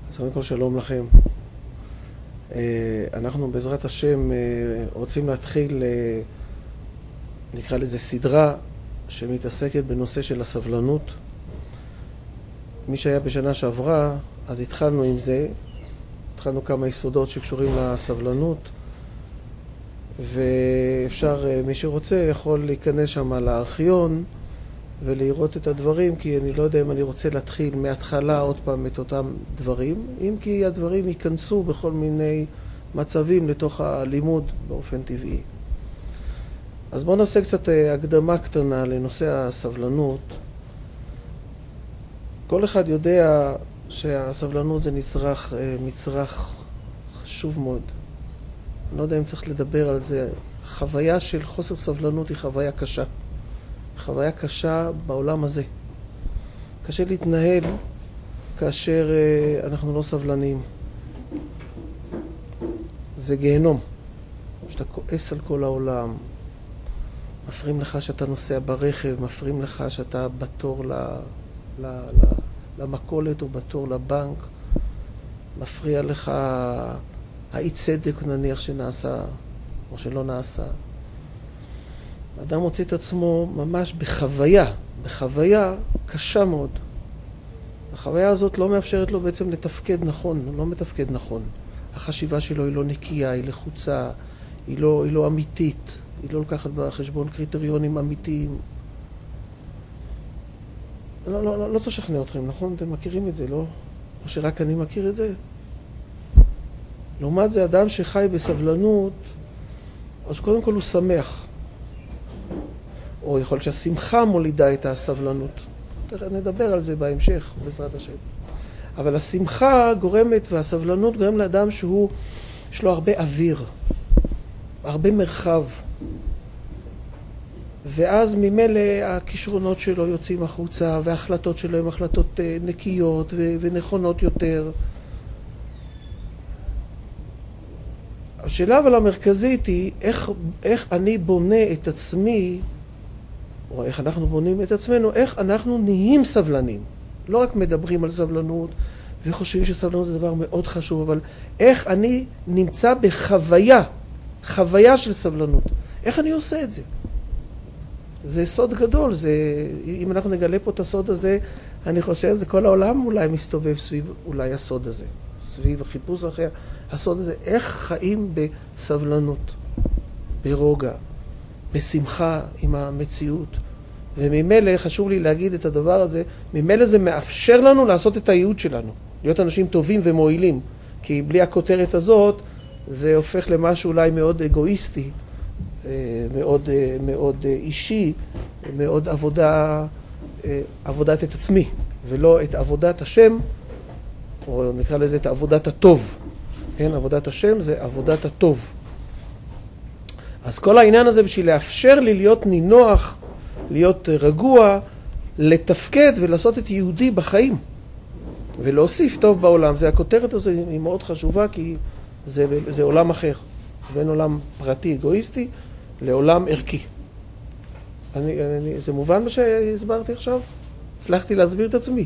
אז קודם כל שלום לכם. אנחנו בעזרת השם רוצים להתחיל, נקרא לזה סדרה שמתעסקת בנושא של הסבלנות. מי שהיה בשנה שעברה, אז התחלנו עם זה, התחלנו כמה יסודות שקשורים לסבלנות, ואפשר, מי שרוצה יכול להיכנס שם לארכיון ולראות את הדברים, כי אני לא יודע אם אני רוצה להתחיל מההתחלה עוד פעם את אותם דברים, אם כי הדברים ייכנסו בכל מיני מצבים לתוך הלימוד באופן טבעי. אז בואו נעשה קצת הקדמה קטנה לנושא הסבלנות. כל אחד יודע שהסבלנות זה מצרך חשוב מאוד. אני לא יודע אם צריך לדבר על זה. חוויה של חוסר סבלנות היא חוויה קשה. חוויה קשה בעולם הזה. קשה להתנהל כאשר אנחנו לא סבלניים. זה גיהנום. שאתה כועס על כל העולם. מפריעים לך שאתה נוסע ברכב, מפריעים לך שאתה בתור למכולת או בתור לבנק. מפריע לך האי צדק נניח שנעשה או שלא נעשה. האדם מוצא את עצמו ממש בחוויה קשה מאוד. החוויה הזאת לא מאפשרת לו בעצם לתפקד נכון, הוא לא מתפקד נכון. החשיבה שלו היא לא נקייה, היא לחוצה, היא לא אמיתית, היא לא לקחת בחשבון קריטריונים אמיתיים. לא צריך לשכנע אתכם, נכון? אתם מכירים את זה, לא? או שרק אני מכיר את זה? לעומת זה, אדם שחי בסבלנות, אז קודם כל הוא שמח. או יכול להיות שהשמחה מולידה את הסבלנות. נדבר על זה בהמשך, בעזרת השם. אבל השמחה גורמת והסבלנות גורם לאדם יש לו הרבה אוויר, הרבה מרחב. ואז ממילא הכישרונות שלו יוצאים החוצה, וההחלטות שלו הן החלטות נקיות ונכונות יותר. השאלה אבל המרכזית היא איך אני בונה את עצמי, או איך אנחנו בונים את עצמנו, איך אנחנו נהיים סבלנים. לא רק מדברים על סבלנות וחושבים שסבלנות זה דבר מאוד חשוב, אבל איך אני נמצא חוויה של סבלנות. איך אני עושה את זה? זה סוד גדול, אם אנחנו נגלה פה את הסוד הזה, אני חושב זה כל העולם אולי מסתובב סביב אולי הסוד הזה, סביב החיפוש אחרי הסוד הזה. איך חיים בסבלנות, ברוגע, בשמחה עם המציאות. וממילא חשוב לי להגיד את הדבר הזה, ממילא זה מאפשר לנו לעשות את הייעוד שלנו, להיות אנשים טובים ומועילים, כי בלי הכותרת הזאת זה הופך למשהו אולי מאוד אגואיסטי, מאוד אישי, מאוד עבודת את עצמי, ולא את עבודת השם, או נקרא לזה את עבודת הטוב. כן, עבודת השם זה עבודת הטוב. אז כל העניין הזה בשביל לאפשר לי להיות נינוח, להיות רגוע, לתפקד ולעשות את יהודי בחיים, ולהוסיף טוב בעולם. זה הכותרת הזו היא מאוד חשובה, כי זה עולם אחר. בין עולם פרטי, אגואיסטי, לעולם ערכי. זה מובן מה שהסברתי עכשיו? הצלחתי להסביר את עצמי.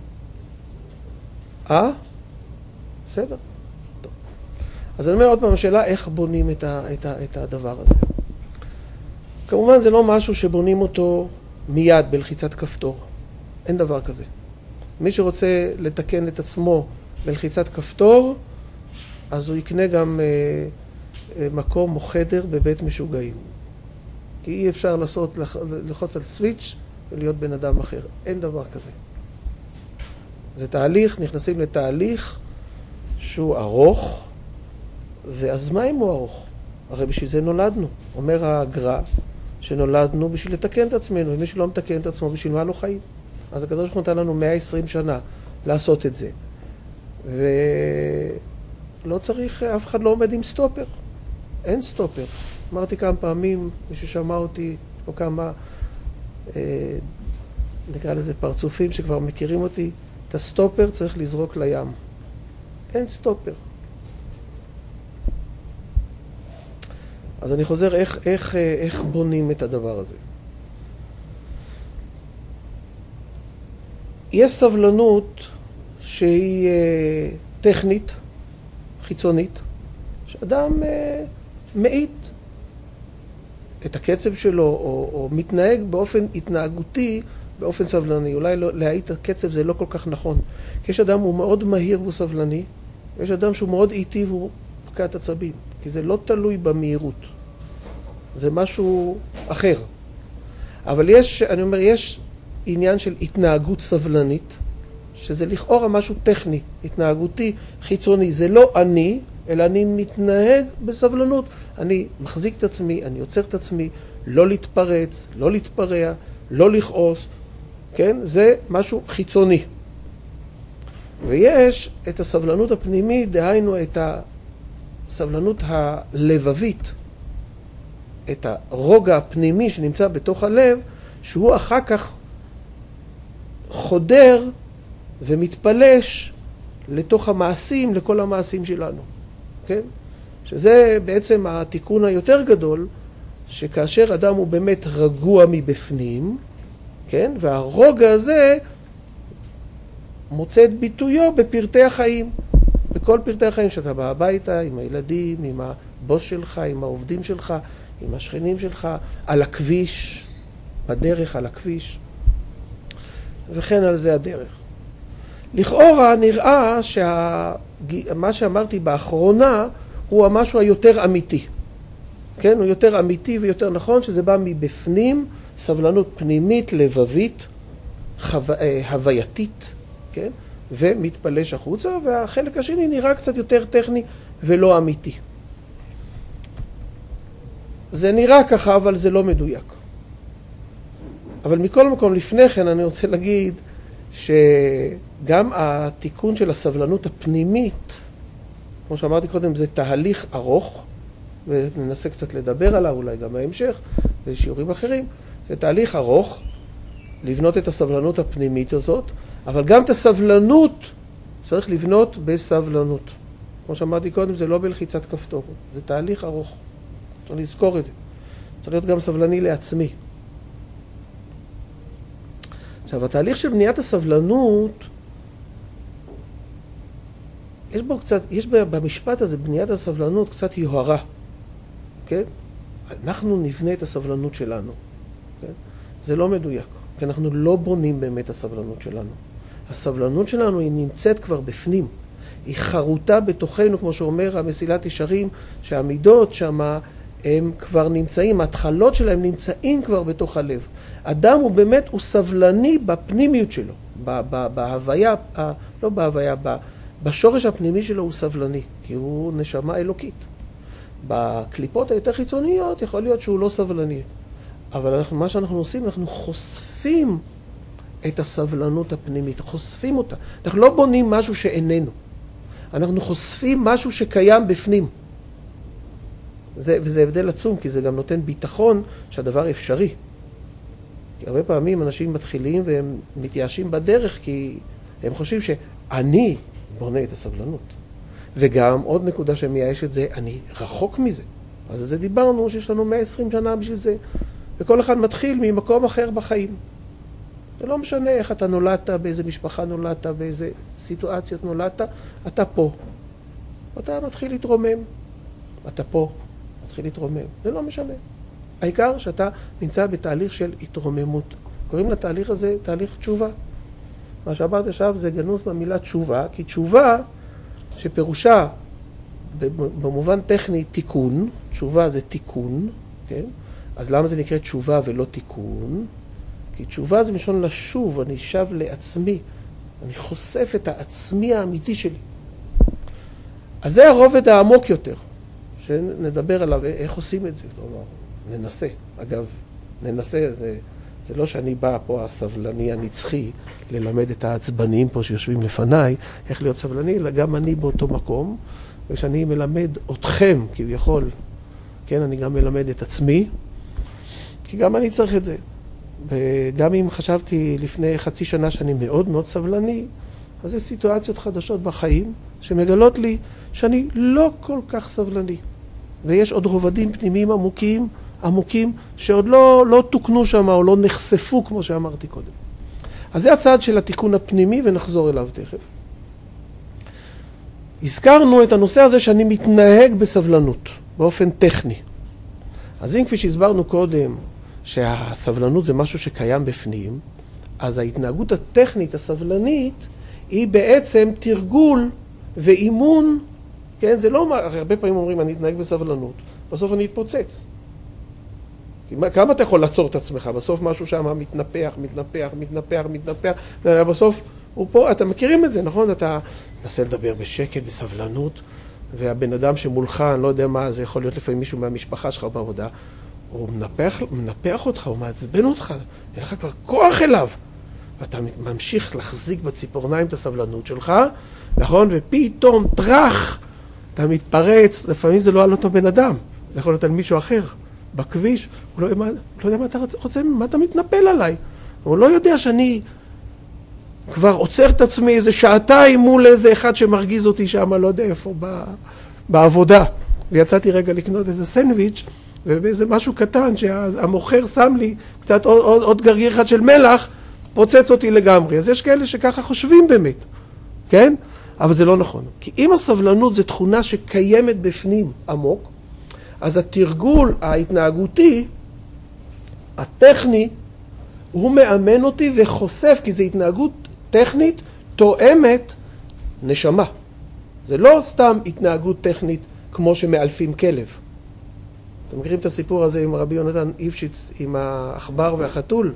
בסדר? טוב. אז אני אומר עוד פעם, השאלה איך בונים את הדבר הזה. כמובן זה לא משהו שבונים אותו מיד בלחיצת כפתור. אין דבר כזה. מי שרוצה לתקן את עצמו בלחיצת כפתור, אז הוא יקנה גם מקום או חדר בבית משוגעים. כי אי אפשר לחוץ על סוויץ' ולהיות בן אדם אחר. אין דבר כזה. זה תהליך, נכנסים לתהליך שהוא ארוך, ואז מה אם הוא ארוך? הרי בשביל זה נולדנו. אומר הגר"א שנולדנו בשביל לתקן את עצמנו. אם מי שלא מתקן את עצמו, בשביל מה לא חיים? אז הקדוש ברוך הוא נתן לנו 120 שנה לעשות את זה. ולא צריך, אף אחד לא עומד עם סטופר. אין סטופר. אמרתי כמה פעמים, מי ששמע אותי, או כמה, נקרא לזה פרצופים שכבר מכירים אותי, את הסטופר צריך לזרוק לים. אין סטופר. אז אני חוזר איך בונים את הדבר הזה. יש סבלנות שהיא טכנית, חיצונית, שאדם מאית את הקצב שלו, או מתנהג באופן התנהגותי, באופן סבלני. אולי להאית הקצב זה לא כל כך נכון. כי יש אדם הוא מאוד מהיר והוא סבלני, ויש אדם שהוא מאוד איטי והוא פקעת עצבים. כי זה לא תלוי במהירות. זה משהו אחר. אבל אני אומר, יש עניין של התנהגות סבלנית, שזה לכאורה משהו טכני, התנהגותי, חיצוני. זה לא אני, אלא אני מתנהג בסבלנות. אני מחזיק את עצמי, אני יוצר את עצמי, לא להתפרץ, לא להתפרע, לא לכעוס, כן? זה משהו חיצוני. ויש את הסבלנות הפנימית, דהיינו את הסבלנות הלבבית, את הרוגע הפנימי שנמצא בתוך הלב, שהוא אחר כך חודר ומתפלש לתוך המעשים, לכל המעשים שלנו. כן? שזה בעצם התיקון היותר גדול, שכאשר אדם הוא באמת רגוע מבפנים, כן? והרוגע הזה מוצא את ביטויו בפרטי החיים. בכל פרטי החיים שאתה בא הביתה, עם הילדים, עם הבוס שלך, עם העובדים שלך, עם השכנים שלך, על הכביש, בדרך על הכביש, וכן על זה הדרך. לכאורה נראה שמה שאמרתי באחרונה הוא המשהו היותר אמיתי. כן? הוא יותר אמיתי ויותר נכון, שזה בא מבפנים, סבלנות פנימית, לבבית, הווייתית, כן? ומתפלש החוצה, והחלק השני נראה קצת יותר טכני ולא אמיתי. זה נראה ככה, אבל זה לא מדויק. אבל מכל מקום לפני כן אני רוצה להגיד שגם התיקון של הסבלנות הפנימית, כמו שאמרתי קודם, זה תהליך ארוך, וננסה קצת לדבר עליו, אולי גם בהמשך, בשיעורים אחרים. זה תהליך ארוך, לבנות את הסבלנות הפנימית הזאת, אבל גם את הסבלנות צריך לבנות בסבלנות. כמו שאמרתי קודם, זה לא בלחיצת כפתור, זה תהליך ארוך. צריך לזכור את זה. צריך להיות גם סבלני לעצמי. עכשיו, התהליך של בניית הסבלנות, יש במשפט הזה, בניית הסבלנות, קצת יוהרה. כן? אנחנו נבנה את הסבלנות שלנו. כן? זה לא מדויק, כי אנחנו לא בונים באמת את הסבלנות שלנו. הסבלנות שלנו היא נמצאת כבר בפנים. היא חרוטה בתוכנו, כמו שאומר המסילת ישרים, שהמידות שמה הם כבר נמצאים, ההתחלות שלהם נמצאים כבר בתוך הלב. אדם הוא באמת, הוא סבלני בפנימיות שלו, בהוויה, לא בהוויה, בשורש הפנימי שלו הוא סבלני, כי הוא נשמה אלוקית. בקליפות היותר חיצוניות יכול להיות שהוא לא סבלני. אבל מה שאנחנו עושים, אנחנו חושפים את הסבלנות הפנימית, חושפים אותה. אנחנו לא בונים משהו שאיננו. אנחנו חושפים משהו שקיים בפנים. וזה הבדל עצום, כי זה גם נותן ביטחון שהדבר אפשרי. כי הרבה פעמים אנשים מתחילים והם מתייאשים בדרך, כי הם חושבים שאני בונה את הסבלנות. וגם עוד נקודה שמייאשת זה, אני רחוק מזה. אז זה דיברנו שיש לנו 120 שנה בשביל זה. וכל אחד מתחיל ממקום אחר בחיים. זה לא משנה איך אתה נולדת, באיזה משפחה נולדת, באיזה סיטואציות נולדת, אתה פה. אתה מתחיל להתרומם. אתה פה, מתחיל להתרומם. זה לא משנה. העיקר שאתה נמצא בתהליך של התרוממות. קוראים לתהליך הזה תהליך תשובה. מה שאמרת עכשיו זה גנוז במילה תשובה, כי תשובה שפירושה במובן טכני תיקון, תשובה זה תיקון, כן? אז למה זה נקרא תשובה ולא תיקון? כי תשובה זה משון לשוב, אני שב לעצמי, אני חושף את העצמי האמיתי שלי. אז זה הרובד העמוק יותר, שנדבר עליו, איך עושים את זה. כלומר, ננסה. אגב, ננסה, זה לא שאני בא פה הסבלני הנצחי ללמד את העצבנים פה שיושבים לפניי, איך להיות סבלני, אלא גם אני באותו מקום, וכשאני מלמד אתכם כביכול, כן, אני גם מלמד את עצמי, כי גם אני צריך את זה. וגם אם חשבתי לפני חצי שנה שאני מאוד מאוד סבלני, אז יש סיטואציות חדשות בחיים שמגלות לי שאני לא כל כך סבלני. ויש עוד רובדים פנימיים עמוקים שעוד לא תוקנו שם או לא נחשפו כמו שאמרתי קודם. אז זה הצעד של התיקון הפנימי ונחזור אליו תכף. הזכרנו את הנושא הזה שאני מתנהג בסבלנות, באופן טכני. אז אם כפי שהסברנו קודם, שהסבלנות זה משהו שקיים בפנים, אז ההתנהגות הטכנית, הסבלנית, היא בעצם תרגול ואימון, כן? זה לא, הרבה פעמים אומרים, אני אתנהג בסבלנות, בסוף אני אתפוצץ. כמה אתה יכול לעצור את עצמך? בסוף משהו שם מתנפח, ובסוף הוא פה, אתם מכירים את זה, נכון? אתה מנסה לדבר בשקט, בסבלנות, והבן אדם שמולך, אני לא יודע מה, זה יכול להיות לפעמים מישהו מהמשפחה שלך בעבודה, הוא מנפח אותך, הוא מעצבן אותך, אין לך כבר כוח אליו. ואתה ממשיך להחזיק בציפורניים את הסבלנות שלך, נכון? ופתאום טרח, אתה מתפרץ, לפעמים זה לא על אותו בן אדם, זה יכול להיות על מישהו אחר, בכביש, הוא לא יודע מה אתה רוצה, מה אתה מתנפל עליי. הוא לא יודע שאני כבר עוצר את עצמי איזה שעתיים מול איזה אחד שמרגיז אותי שם, לא יודע איפה, בעבודה. ויצאתי רגע לקנות איזה סנדוויץ', ובאיזה משהו קטן שהמוכר שם לי קצת עוד גרגיר אחד של מלח, פוצץ אותי לגמרי. אז יש כאלה שככה חושבים באמת, כן? אבל זה לא נכון. כי אם הסבלנות זה תכונה שקיימת בפנים עמוק, אז התרגול ההתנהגותי, הטכני, הוא מאמן אותי וחושף, כי זו התנהגות טכנית תואמת נשמה. זה לא סתם התנהגות טכנית כמו שמאלפים כלב. אתם מכירים את הסיפור הזה עם רבי יונתן איפשיץ, עם העכבר והחתול?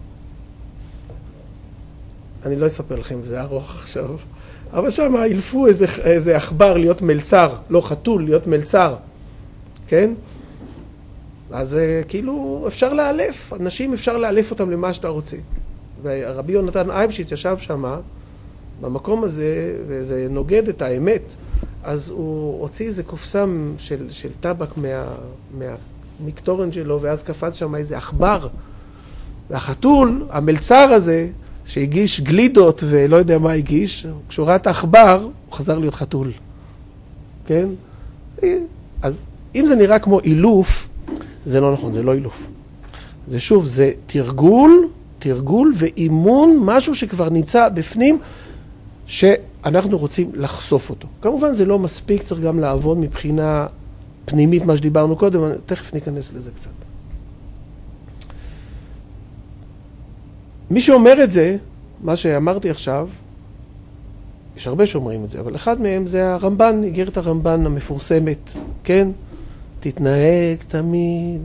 אני לא אספר לכם, זה ארוך עכשיו. אבל שם אילפו איזה עכבר להיות מלצר, לא חתול, להיות מלצר. כן? אז כאילו אפשר לאלף, אנשים אפשר לאלף אותם למה שאתה רוצה. ורבי יונתן איפשיץ ישב שם, במקום הזה, וזה נוגד את האמת, אז הוא הוציא איזה קופסה של טבק מהמקטורן שלו, ואז קפץ שם איזה עכבר. והחתול, המלצר הזה, שהגיש גלידות ולא יודע מה הגיש, כשהוא ראה את העכבר, הוא חזר להיות חתול. כן? אז אם זה נראה כמו אילוף, זה לא נכון, זה לא אילוף. זה שוב, זה תרגול ואימון, משהו שכבר נמצא בפנים, שאנחנו רוצים לחשוף אותו. כמובן זה לא מספיק, צריך גם לעבוד מבחינה פנימית, מה שדיברנו קודם, תכף ניכנס לזה קצת. מי שאומר את זה, מה שאמרתי עכשיו, יש הרבה שאומרים את זה, אבל אחד מהם זה הרמב"ן, איגרת הרמב"ן המפורסמת, כן? תתנהג תמיד,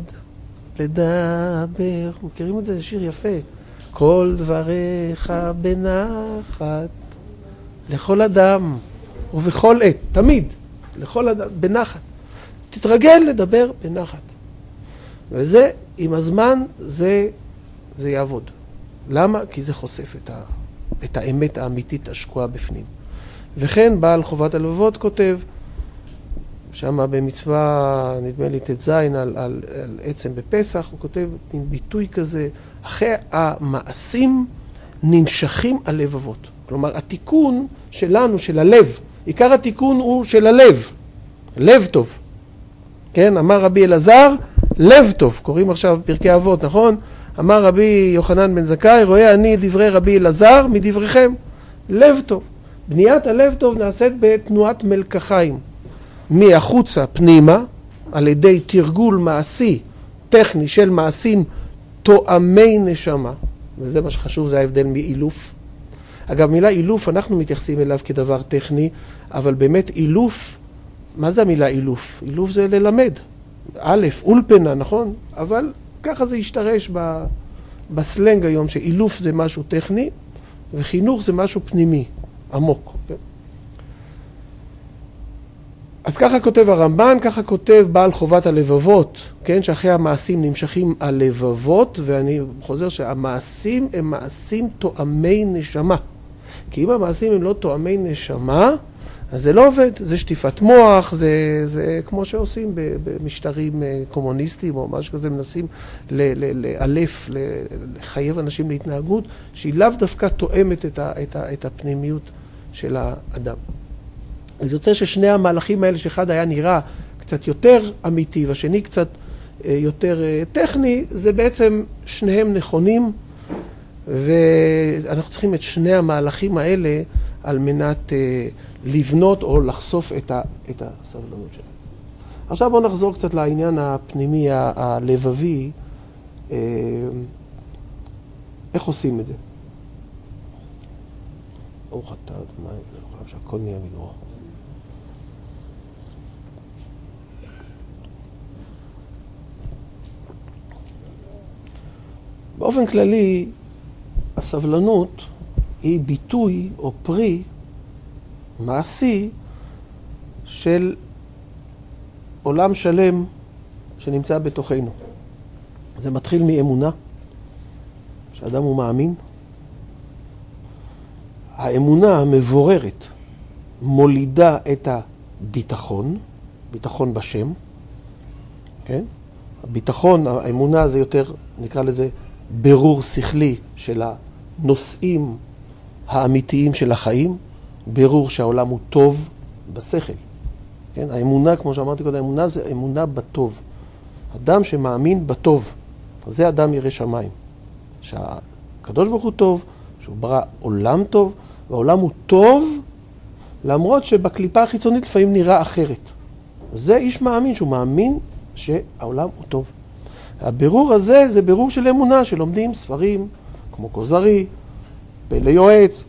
לדבר, מכירים את זה? זה שיר יפה. כל דבריך בנחת, לכל אדם, ובכל עת, תמיד, לכל אדם, בנחת. תתרגל לדבר בנחת. וזה, עם הזמן, זה יעבוד. למה? כי זה חושף את האמת האמיתית השקועה בפנים. וכן, בעל חובת הלבבות כותב, שם במצווה, נדמה לי, תז על עצם בפסח, הוא כותב מין ביטוי כזה, אחרי המעשים נמשכים הלבבות. כלומר, התיקון שלנו, של הלב, עיקר התיקון הוא של הלב, לב טוב. כן, אמר רבי אלעזר, לב טוב. קוראים עכשיו פרקי אבות, נכון? אמר רבי יוחנן בן זכאי, רואה אני דברי רבי אלעזר מדבריכם, לב טוב. בניית הלב טוב נעשית בתנועת מלקחיים. מהחוצה פנימה, על ידי תרגול מעשי, טכני של מעשים תואמי נשמה. וזה מה שחשוב, זה ההבדל מאילוף. אגב, מילה אילוף, אנחנו מתייחסים אליו כדבר טכני, אבל באמת אילוף, מה זה המילה אילוף? אילוף זה ללמד. א', אולפנה, נכון? אבל ככה זה ישתרש בסלנג היום, שאילוף זה משהו טכני, וחינוך זה משהו פנימי, עמוק. כן? אז ככה כותב הרמב"ן, ככה כותב בעל חובת הלבבות, כן? שאחרי המעשים נמשכים הלבבות, ואני חוזר שהמעשים הם מעשים תואמי נשמה. כי אם המעשים הם לא תואמי נשמה, אז זה לא עובד, זה שטיפת מוח, זה כמו שעושים במשטרים קומוניסטיים או משהו כזה, מנסים לאלף, לחייב אנשים להתנהגות, שהיא לאו דווקא תואמת את הפנימיות של האדם. אז יוצא ששני המהלכים האלה, שאחד היה נראה קצת יותר אמיתי, והשני קצת יותר טכני, זה בעצם שניהם נכונים, ואנחנו צריכים את שני המהלכים האלה, על מנת לבנות או לחשוף את הסבלנות שלהם. עכשיו בואו נחזור קצת לעניין הפנימי, הלבבי, איך עושים את זה? ברוך אתה אדוני אלוהינו מלך העולם שהכל נהיה בדברו. באופן כללי, הסבלנות היא ביטוי או פרי מעשי של עולם שלם שנמצא בתוכנו. זה מתחיל מאמונה, שאדם הוא מאמין. האמונה המבוררת מולידה את הביטחון, ביטחון בשם, כן? הביטחון, האמונה זה יותר, נקרא לזה, ברור שכלי של הנושאים האמיתיים של החיים, ברור שהעולם הוא טוב בשכל. כן? האמונה, כמו שאמרתי קודם, האמונה זה אמונה בטוב. אדם שמאמין בטוב, זה אדם ירא שמיים. שהקדוש ברוך הוא טוב, שהוא ברא עולם טוב, והעולם הוא טוב, למרות שבקליפה החיצונית לפעמים נראה אחרת. זה איש מאמין, שהוא מאמין שהעולם הוא טוב. הבירור הזה זה בירור של אמונה, שלומדים ספרים כמו כוזרי, פלא יועץ,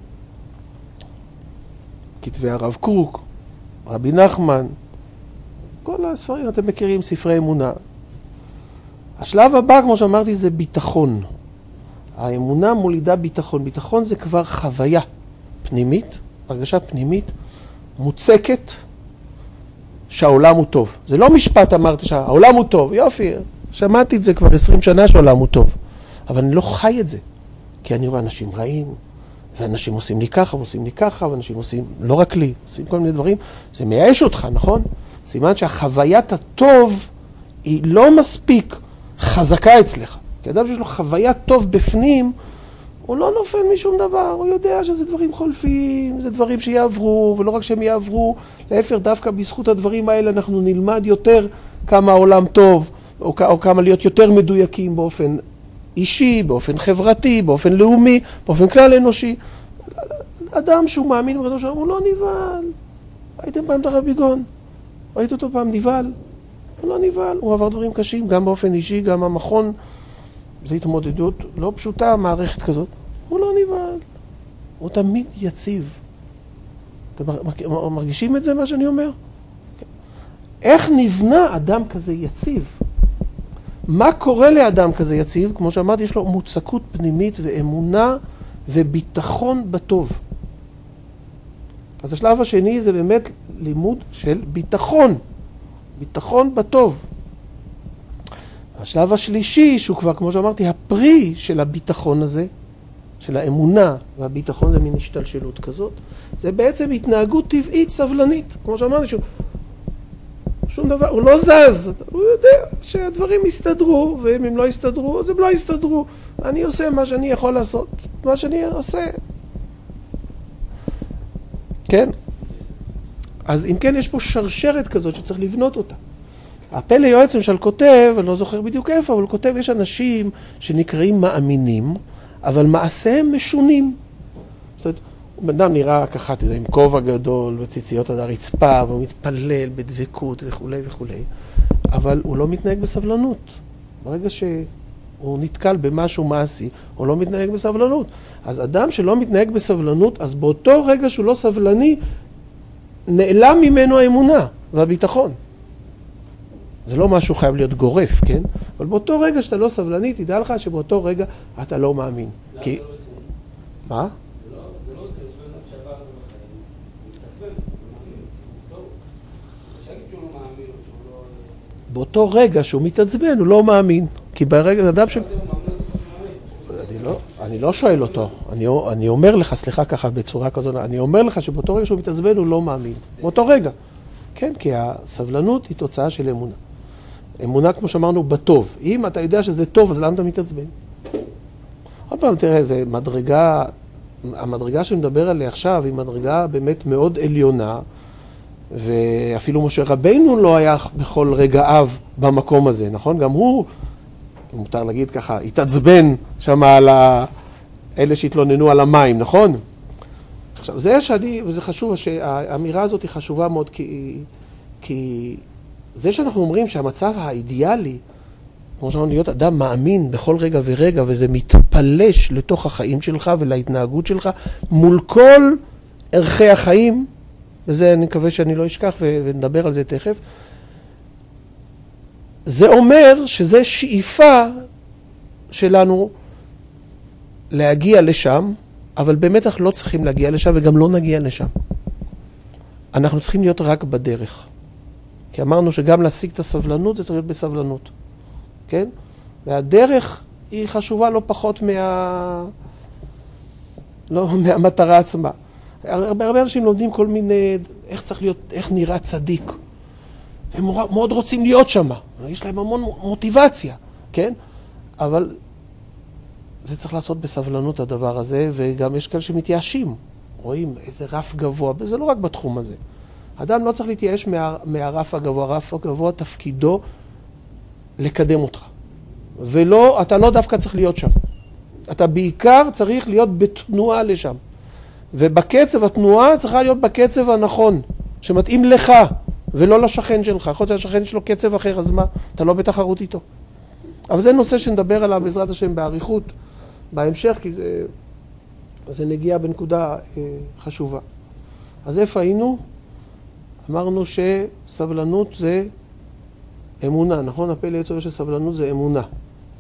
כתבי הרב קוק, רבי נחמן, כל הספרים אתם מכירים, ספרי אמונה. השלב הבא, כמו שאמרתי, זה ביטחון. האמונה מולידה ביטחון. ביטחון זה כבר חוויה פנימית, הרגשה פנימית, מוצקת, שהעולם הוא טוב. זה לא משפט אמרתי שהעולם הוא טוב, יופי, שמעתי את זה כבר 20 שנה שהעולם הוא טוב. אבל אני לא חי את זה, כי אני רואה אנשים רעים, ואנשים עושים לי ככה, ועושים לי ככה, ואנשים עושים, לא רק לי, עושים כל מיני דברים. זה מייאש אותך, נכון? סימן שהחוויית הטוב היא לא מספיק חזקה אצלך. כי אדם שיש לו חוויית טוב בפנים, הוא לא נופל משום דבר, הוא יודע שזה דברים חולפים, זה דברים שיעברו, ולא רק שהם יעברו, להפך, דווקא בזכות הדברים האלה אנחנו נלמד יותר כמה העולם טוב, או כמה להיות יותר מדויקים באופן אישי, באופן חברתי, באופן לאומי, באופן כלל אנושי. אדם שהוא מאמין בקדוש ברוך הוא לא נבהל. ראיתם פעם את הרב ביגון? ראית אותו פעם נבהל? הוא לא נבהל, הוא עבר דברים קשים, גם באופן אישי, גם המכון. זו התמודדות לא פשוטה, מערכת כזאת. הוא לא נבהל. הוא תמיד יציב. אתם מרגישים את זה, מה שאני אומר? איך נבנה אדם כזה יציב? מה קורה לאדם כזה יציב? כמו שאמרתי, יש לו מוצקות פנימית ואמונה וביטחון בטוב. אז השלב השני זה באמת לימוד של ביטחון. ביטחון בטוב. השלב השלישי, שהוא כבר, כמו שאמרתי, הפרי של הביטחון הזה, של האמונה והביטחון, זה מין השתלשלות כזאת, זה בעצם התנהגות טבעית סבלנית. כמו שאמרתי, שום דבר, הוא לא זז, הוא יודע שהדברים יסתדרו, ואם הם לא יסתדרו, אז הם לא יסתדרו. אני עושה מה שאני יכול לעשות, מה שאני עושה. כן? אז אם כן, יש פה שרשרת כזאת שצריך לבנות אותה. הפלא יועץ למשל כותב, אני לא זוכר בדיוק איפה, אבל הוא כותב, יש אנשים שנקראים מאמינים, אבל מעשיהם משונים. זאת אומרת, בן אדם נראה ככה, אתה יודע, עם כובע גדול, וציציות עד הרצפה, והוא מתפלל בדבקות וכו' וכו'. אבל הוא לא מתנהג בסבלנות. ברגע שהוא נתקל במשהו מעשי, הוא לא מתנהג בסבלנות. אז אדם שלא מתנהג בסבלנות, אז באותו רגע שהוא לא סבלני, נעלם ממנו האמונה והביטחון. זה לא משהו חייב להיות גורף, כן? אבל באותו רגע שאתה לא סבלני, תדע לך שבאותו רגע אתה לא מאמין. כי... מה? באותו רגע שהוא מתעצבן, הוא לא מאמין. כי ברגע, אדם ש... אני לא שואל אותו. אני אומר לך, סליחה ככה בצורה כזאת, אני אומר לך שבאותו רגע שהוא מתעצבן, הוא לא מאמין. באותו רגע. כן, כי הסבלנות היא תוצאה של אמונה. אמונה, כמו שאמרנו, בטוב. אם אתה יודע שזה טוב, אז למה אתה מתעצבן? עוד פעם, תראה, זה מדרגה, המדרגה שמדבר עליה עכשיו היא מדרגה באמת מאוד עליונה, ואפילו משה רבינו לא היה בכל רגעיו במקום הזה, נכון? גם הוא, מותר להגיד ככה, התעצבן שם על אלה שהתלוננו על המים, נכון? עכשיו, וזה חשוב, האמירה הזאת היא חשובה מאוד, כי זה שאנחנו אומרים שהמצב האידיאלי, כמו שאנחנו להיות אדם מאמין בכל רגע ורגע, וזה מתפלש לתוך החיים שלך ולהתנהגות שלך, מול כל ערכי החיים, וזה אני מקווה שאני לא אשכח ונדבר על זה תכף, זה אומר שזה שאיפה שלנו להגיע לשם, אבל באמת אנחנו לא צריכים להגיע לשם וגם לא נגיע לשם. אנחנו צריכים להיות רק בדרך. כי אמרנו שגם להשיג את הסבלנות זה צריך להיות בסבלנות. כן? והדרך היא חשובה לא פחות מהמטרה עצמה. הרבה אנשים לומדים כל מיני, איך צריך להיות, איך נראה צדיק. הם מאוד רוצים להיות שם. יש להם המון מוטיבציה. כן? אבל זה צריך לעשות בסבלנות הדבר הזה, וגם יש כאלה שמתייאשים. רואים איזה רף גבוה, וזה לא רק בתחום הזה. אדם לא צריך להתייאש מהרף הגבוה. הרף הגבוה תפקידו לקדם אותך. ולא, אתה לא דווקא צריך להיות שם. אתה בעיקר צריך להיות בתנועה לשם. ובקצב התנועה צריכה להיות בקצב הנכון, שמתאים לך, ולא לשכן שלך. יכול להיות שהשכן שלו קצב אחר, אז מה? אתה לא בתחרות איתו. אבל זה נושא שנדבר עליו בעזרת השם באריכות, בהמשך, כי זה נגיע בנקודה חשובה. אז איפה היינו? אמרנו שסבלנות זה אמונה, נכון? הפלא יצור של סבלנות זה אמונה. יש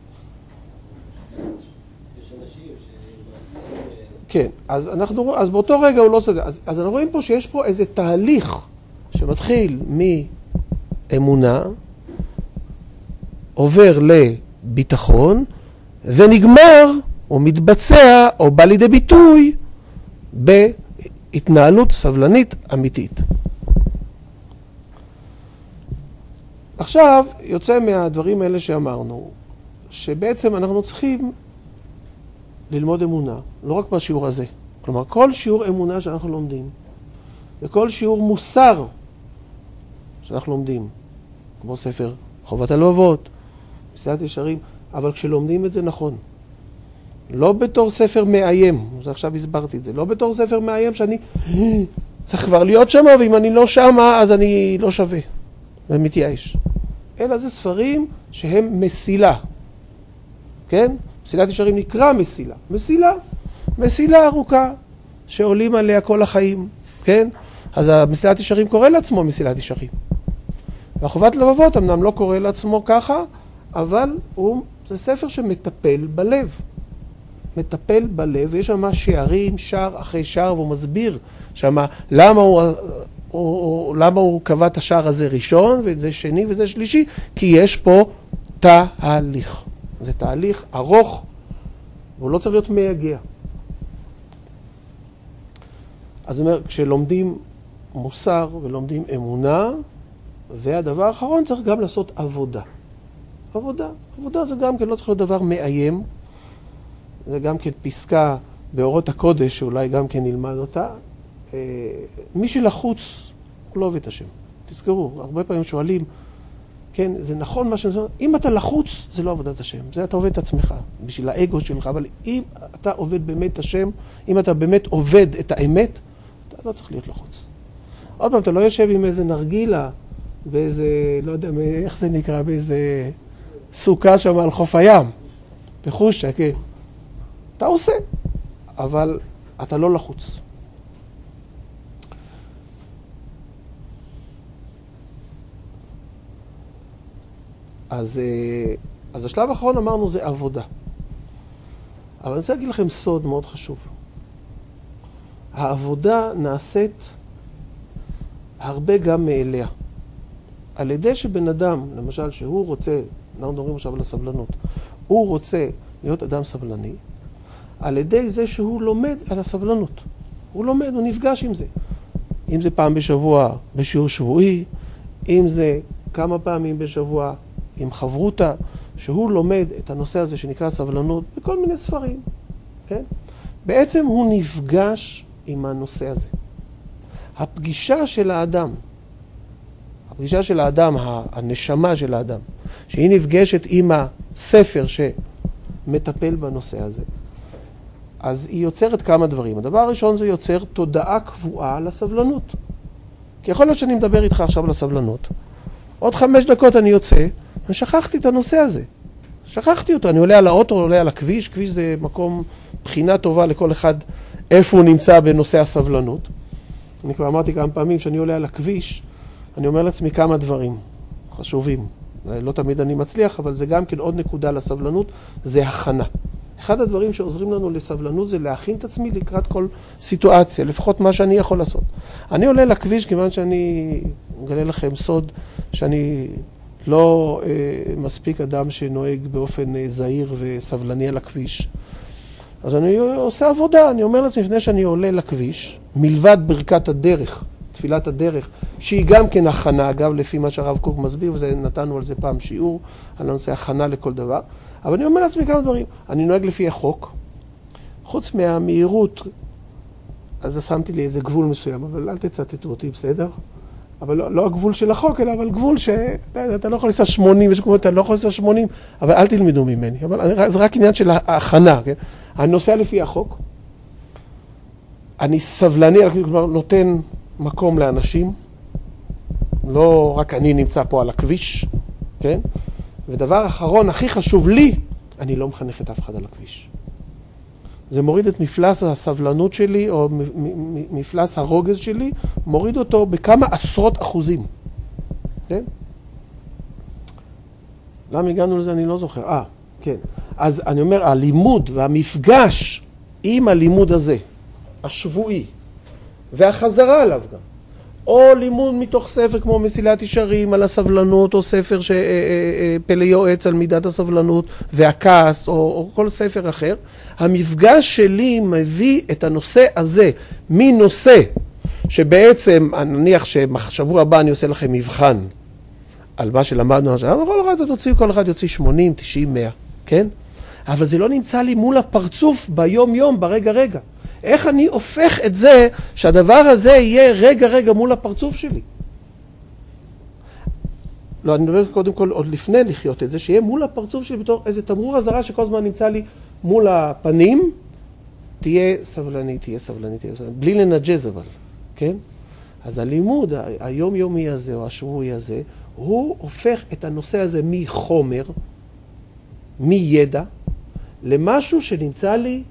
אנשים כן, אז באותו רגע הוא לא סבלני. אז אנחנו רואים פה שיש פה איזה תהליך שמתחיל מאמונה, עובר לביטחון, ונגמר או מתבצע או בא לידי ביטוי בהתנהלות סבלנית אמיתית. עכשיו יוצא מהדברים האלה שאמרנו, שבעצם אנחנו צריכים ללמוד אמונה, לא רק בשיעור הזה. כלומר, כל שיעור אמונה שאנחנו לומדים, וכל שיעור מוסר שאנחנו לומדים, כמו ספר חובת הלבבות, מסילת ישרים, אבל כשלומדים את זה נכון. לא בתור ספר מאיים, זה עכשיו הסברתי את זה, לא בתור ספר מאיים שאני צריך כבר להיות שם, ואם אני לא שם אז אני לא שווה ומתייאש. אלא זה ספרים שהם מסילה. כן? מסילת ישרים נקרא מסילה. מסילה ארוכה שעולים עליה כל החיים. כן? אז מסילת ישרים קורא לעצמו מסילת ישרים. והחובת לבבות אמנם לא קורא לעצמו ככה, אבל זה ספר שמטפל בלב. מטפל בלב, ויש שם שערים, שער אחרי שער, והוא מסביר שמה למה הוא קבע את השער הזה ראשון, ואת זה שני וזה שלישי, כי יש פה תהליך. זה תהליך ארוך, והוא לא צריך להיות מייגע. אז זאת אומרת, כשלומדים מוסר ולומדים אמונה, והדבר האחרון צריך גם לעשות עבודה. עבודה זה גם כן לא צריך להיות דבר מאיים, זה גם כן פסקה באורות הקודש, שאולי גם כן נלמד אותה. מי שלחוץ, הוא לא עובד את השם. תזכרו, הרבה פעמים שואלים, כן, זה נכון מה שאני אומר, אם אתה לחוץ, זה לא עבודת השם. זה אתה עובד את עצמך, בשביל האגו שלך, אבל אם אתה עובד באמת את השם, אם אתה באמת עובד את האמת, אתה לא צריך להיות לחוץ. עוד פעם, אתה לא יושב עם איזה נרגילה, באיזה, לא יודע איך זה נקרא, באיזה סוכה שם על חוף הים, בחושה, כן. אתה עושה, אבל אתה לא לחוץ. אז השלב האחרון אמרנו זה עבודה. אבל אני רוצה להגיד לכם סוד מאוד חשוב. העבודה נעשית הרבה גם מאליה. על ידי שבן אדם, למשל, שהוא רוצה, אנחנו מדברים עכשיו על הסבלנות, הוא רוצה להיות אדם סבלני, על ידי זה שהוא לומד על הסבלנות. הוא לומד, הוא נפגש עם זה. אם זה פעם בשבוע בשיעור שבועי, אם זה כמה פעמים בשבוע עם חברותה, שהוא לומד את הנושא הזה שנקרא סבלנות בכל מיני ספרים. כן? בעצם הוא נפגש עם הנושא הזה. הפגישה של האדם, הנשמה של האדם, שהיא נפגשת עם הספר שמטפל בנושא הזה, אז היא יוצרת כמה דברים. הדבר הראשון זה יוצר תודעה קבועה לסבלנות. כי יכול להיות שאני מדבר איתך עכשיו על הסבלנות. עוד 5 דקות אני יוצא, ושכחתי את הנושא הזה. שכחתי אותו, אני עולה על האוטו, עולה על הכביש. כביש זה מקום בחינה טובה לכל אחד איפה הוא נמצא בנושא הסבלנות. אני כבר אמרתי כמה פעמים שאני עולה על הכביש, אני אומר לעצמי כמה דברים חשובים. לא תמיד אני מצליח, אבל זה גם כן עוד נקודה לסבלנות, זה הכנה. אחד הדברים שעוזרים לנו לסבלנות זה להכין את עצמי לקראת כל סיטואציה, לפחות מה שאני יכול לעשות. אני עולה לכביש כיוון שאני אגלה לכם סוד, שאני לא מספיק אדם שנוהג באופן זהיר וסבלני על הכביש. אז אני עושה עבודה, אני אומר לעצמי לפני שאני עולה לכביש, מלבד ברכת הדרך, תפילת הדרך, שהיא גם כן הכנה, אגב, לפי מה שהרב קוק מסביר, ונתנו על זה פעם שיעור, על הנושא הכנה לכל דבר. אבל אני אומר לעצמי כמה דברים. אני נוהג לפי החוק, חוץ מהמהירות, אז שמתי לי איזה גבול מסוים, אבל אל תצטטו אותי, בסדר? אבל לא הגבול של החוק, אלא אבל גבול שאתה לא יכול לנסוע 80, יש כמו אתה לא יכול לנסוע 80, אבל אל תלמדו ממני. אבל זה רק עניין של ההכנה, כן? אני נוסע לפי החוק, אני סבלני, כלומר נותן מקום לאנשים, לא רק אני נמצא פה על הכביש, כן? ודבר אחרון, הכי חשוב לי, אני לא מחנך את אף אחד על הכביש. זה מוריד את מפלס הסבלנות שלי, או מפלס הרוגז שלי, מוריד אותו בכמה עשרות אחוזים. כן? למה הגענו לזה? אני לא זוכר. כן. אז אני אומר, הלימוד והמפגש עם הלימוד הזה, השבועי, והחזרה עליו גם, או לימוד מתוך ספר כמו מסילת ישרים על הסבלנות, או ספר פלא יועץ על מידת הסבלנות והכעס, או כל ספר אחר, המפגש שלי מביא את הנושא הזה מנושא שבעצם, נניח שבשבוע הבא אני עושה לכם מבחן על מה שלמדנו עכשיו, כל אחד יוציא 80, 90, 100, כן? אבל זה לא נמצא לי מול הפרצוף ביום יום, ברגע רגע. איך אני הופך את זה, שהדבר הזה יהיה רגע מול הפרצוף שלי? לא, אני מדבר קודם כל עוד לפני לחיות את זה, שיהיה מול הפרצוף שלי בתור איזה תמרור אזהרה שכל הזמן נמצא לי מול הפנים, תהיה סבלני, בלי לנג'ז אבל, כן? אז הלימוד היומיומי הזה או השבועי הזה, הוא הופך את הנושא הזה מחומר, מידע, למשהו שנמצא לי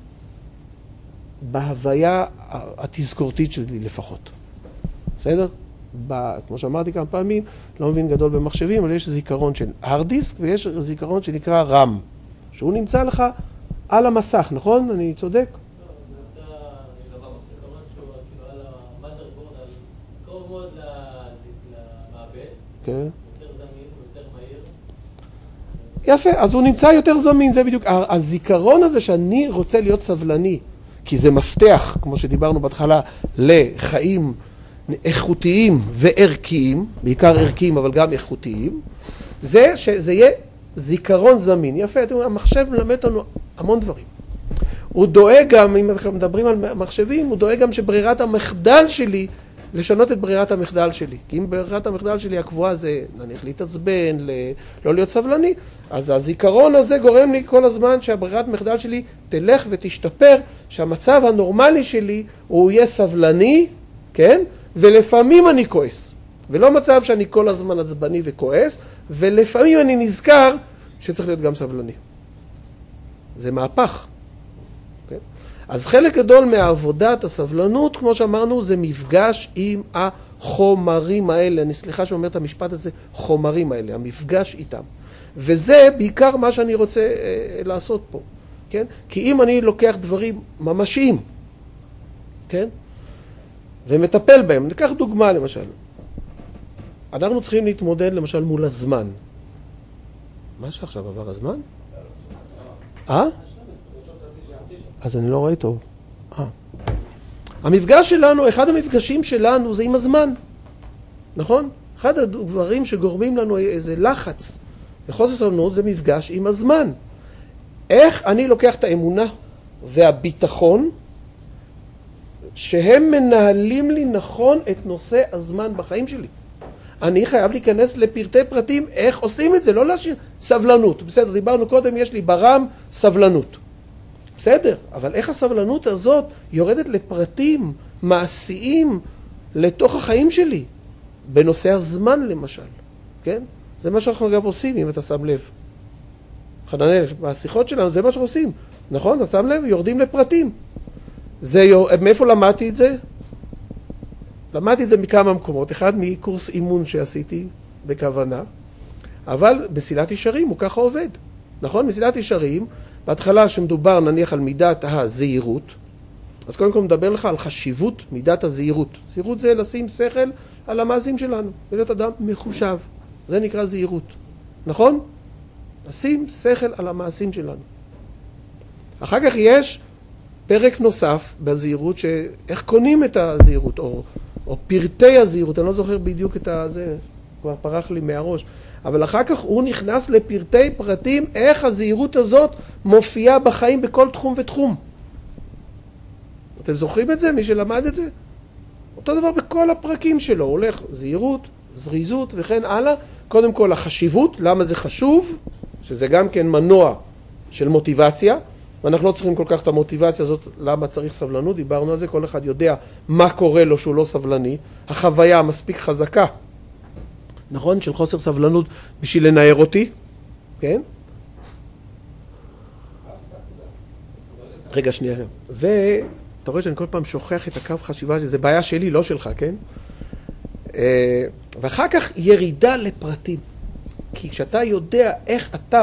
בהוויה התזכורתית שלי לפחות. בסדר? כמו שאמרתי כמה פעמים, לא מבין גדול במחשבים, אבל יש זיכרון של hard disk ויש זיכרון שנקרא RAM, שהוא נמצא לך על המסך, נכון? אני צודק? לא, זה נמצא זיכרון שהוא כאילו על המאדרבורד, קרוב מאוד למעבד, כן. יותר זמין, יותר מהיר. יפה, אז הוא נמצא יותר זמין, זה בדיוק. הזיכרון הזה שאני רוצה להיות סבלני, כי זה מפתח, כמו שדיברנו בהתחלה, לחיים איכותיים וערכיים, בעיקר ערכיים אבל גם איכותיים, זה שזה יהיה זיכרון זמין. יפה, המחשב מלמד לנו המון דברים. הוא דואג גם, אם אנחנו מדברים על מחשבים, הוא דואג גם שברירת המחדל שלי, לשנות את ברירת המחדל שלי. כי אם ברירת המחדל שלי הקבועה זה, נניח להתעצבן, לא להיות סבלני, אז הזיכרון הזה גורם לי כל הזמן שהברירת מחדל שלי תלך ותשתפר, שהמצב הנורמלי שלי הוא יהיה סבלני, כן? ולפעמים אני כועס. ולא מצב שאני כל הזמן עצבני וכועס, ולפעמים אני נזכר שצריך להיות גם סבלני. זה מהפך. אז חלק גדול מעבודת הסבלנות, כמו שאמרנו, זה מפגש עם החומרים האלה. אני סליחה שאומר את המשפט הזה, חומרים האלה, המפגש איתם. וזה בעיקר מה שאני רוצה לעשות פה, כן? כי אם אני לוקח דברים ממשיים, כן? ומטפל בהם, ניקח דוגמה למשל. אנחנו צריכים להתמודד למשל מול הזמן. מה שעכשיו עבר הזמן? אז אני לא רואה טוב. המפגש שלנו, אחד המפגשים שלנו זה עם הזמן. נכון? אחד הדברים שגורמים לנו איזה לחץ וחוסר סבלנות זה מפגש עם הזמן. איך אני לוקח את האמונה והביטחון שהם מנהלים לי נכון את נושא הזמן בחיים שלי. אני חייב להיכנס לפרטי פרטים איך עושים את זה, לא להשאיר סבלנות. בסדר, דיברנו קודם, יש לי ברם סבלנות. בסדר, אבל איך הסבלנות הזאת יורדת לפרטים מעשיים לתוך החיים שלי? בנושא הזמן למשל, כן? זה מה שאנחנו אגב עושים, אם אתה שם לב. חננאל, בשיחות שלנו זה מה שאנחנו עושים. נכון? אתה שם לב? יורדים לפרטים. מאיפה למדתי את זה? למדתי את זה מכמה מקומות. אחד מקורס אימון שעשיתי בכוונה, אבל מסילת ישרים הוא ככה עובד. נכון? מסילת ישרים, בהתחלה שמדובר נניח על מידת הזהירות, אז קודם כל מדבר לך על חשיבות מידת הזהירות. זהירות זה לשים שכל על המעשים שלנו, להיות אדם מחושב. זה נקרא זהירות. נכון? לשים שכל על המעשים שלנו. אחר כך יש פרק נוסף בזהירות, שאיך קונים את הזהירות, או פרטי הזהירות, אני לא זוכר בדיוק את זה, כבר פרח לי מהראש, אבל אחר כך הוא נכנס לפרטי פרטים, איך הזהירות הזאת מופיעה בחיים בכל תחום ותחום. אתם זוכרים את זה? מי שלמד את זה? אותו דבר בכל הפרקים שלו, הולך זהירות, זריזות וכן הלאה. קודם כל החשיבות, למה זה חשוב, שזה גם כן מנוע של מוטיבציה, ואנחנו לא צריכים כל כך את המוטיבציה הזאת, למה צריך סבלנות, דיברנו על זה, כל אחד יודע מה קורה לו שהוא לא סבלני, החוויה מספיק חזקה, נכון? של חוסר סבלנות בשביל לנער אותי, כן? רגע שנייה, ואתה רואה שאני כל פעם שוכח את הקו חשיבה, שזה בעיה שלי, לא שלך, כן? ואחר כך ירידה לפרטים, כי כשאתה יודע איך אתה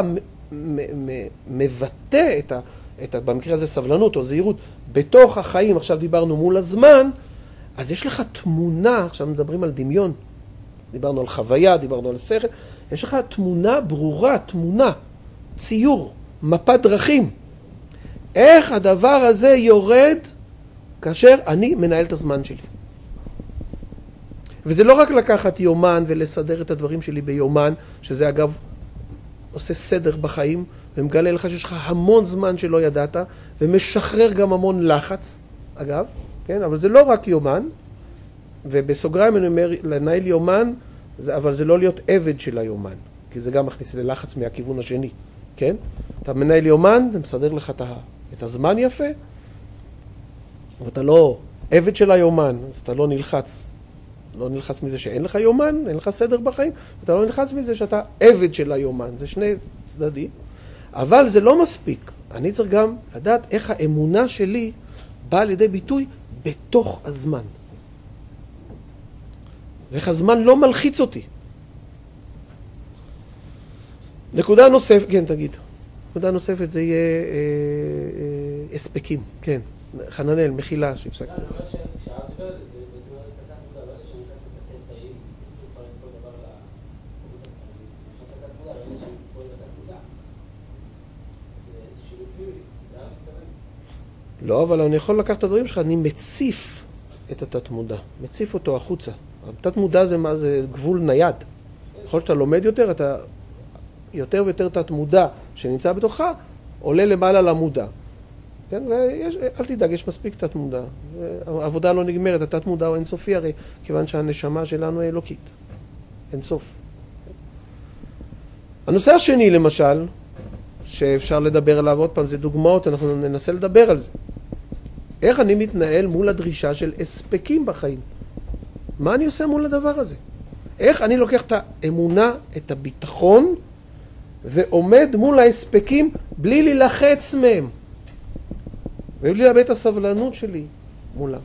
מבטא במקרה הזה סבלנות או זהירות בתוך החיים, עכשיו דיברנו מול הזמן, אז יש לך תמונה, עכשיו מדברים על דמיון, דיברנו על חוויה, דיברנו על שכל, יש לך תמונה ברורה, תמונה, ציור, מפת דרכים. איך הדבר הזה יורד כאשר אני מנהל את הזמן שלי. וזה לא רק לקחת יומן ולסדר את הדברים שלי ביומן, שזה אגב עושה סדר בחיים, ומגלה לך שיש לך המון זמן שלא ידעת, ומשחרר גם המון לחץ, אגב, כן? אבל זה לא רק יומן, ובסוגריים אני אומר, לנהל יומן, אבל זה לא להיות עבד של היומן, כי זה גם מכניס ללחץ מהכיוון השני, כן? אתה מנהל יומן, זה מסדר לך את הזמן יפה, ואתה לא עבד של היומן, אז אתה לא נלחץ. לא נלחץ מזה שאין לך יומן, אין לך סדר בחיים, ואתה לא נלחץ מזה שאתה עבד של היומן. זה שני צדדים. אבל זה לא מספיק. אני צריך גם לדעת איך האמונה שלי באה לידי ביטוי בתוך הזמן. ואיך הזמן לא מלחיץ אותי. נקודה נוספת, כן, תגיד. נקודה נוספת זה יהיה הספקים, כן. חננאל, מחילה שהפסקת. כשאת דיברת על זה, בעצם לא התקדמת מודע, ברגע שאני נכנס לתת תאים, צריך לפרק כל דבר נכנס לתת מודע, ברגע שאני פועל לתת מודע. זה שינוי פנימי, זה היה מתכוון? לא, אבל אני יכול לקחת את הדברים שלך, אני מציף את התת מודע, מציף אותו החוצה. התת מודע זה מה? זה גבול נייד. ככל שאתה לומד יותר, אתה יותר ויותר תת מודע שנמצא בתוכה, עולה למעלה למודע. כן? אל תדאג, יש מספיק תת מודע. העבודה לא נגמרת, התת מודע הוא אינסופי הרי, כיוון שהנשמה שלנו היא אלוקית. אינסוף. הנושא השני למשל, שאפשר לדבר עליו עוד פעם, זה דוגמאות, אנחנו ננסה לדבר על זה. איך אני מתנהל מול הדרישה של הספקים בחיים? מה אני עושה מול הדבר הזה? איך אני לוקח את האמונה, את הביטחון, ועומד מול ההספקים בלי להילחץ מהם. ובלי לאבד את הסבלנות שלי מולם.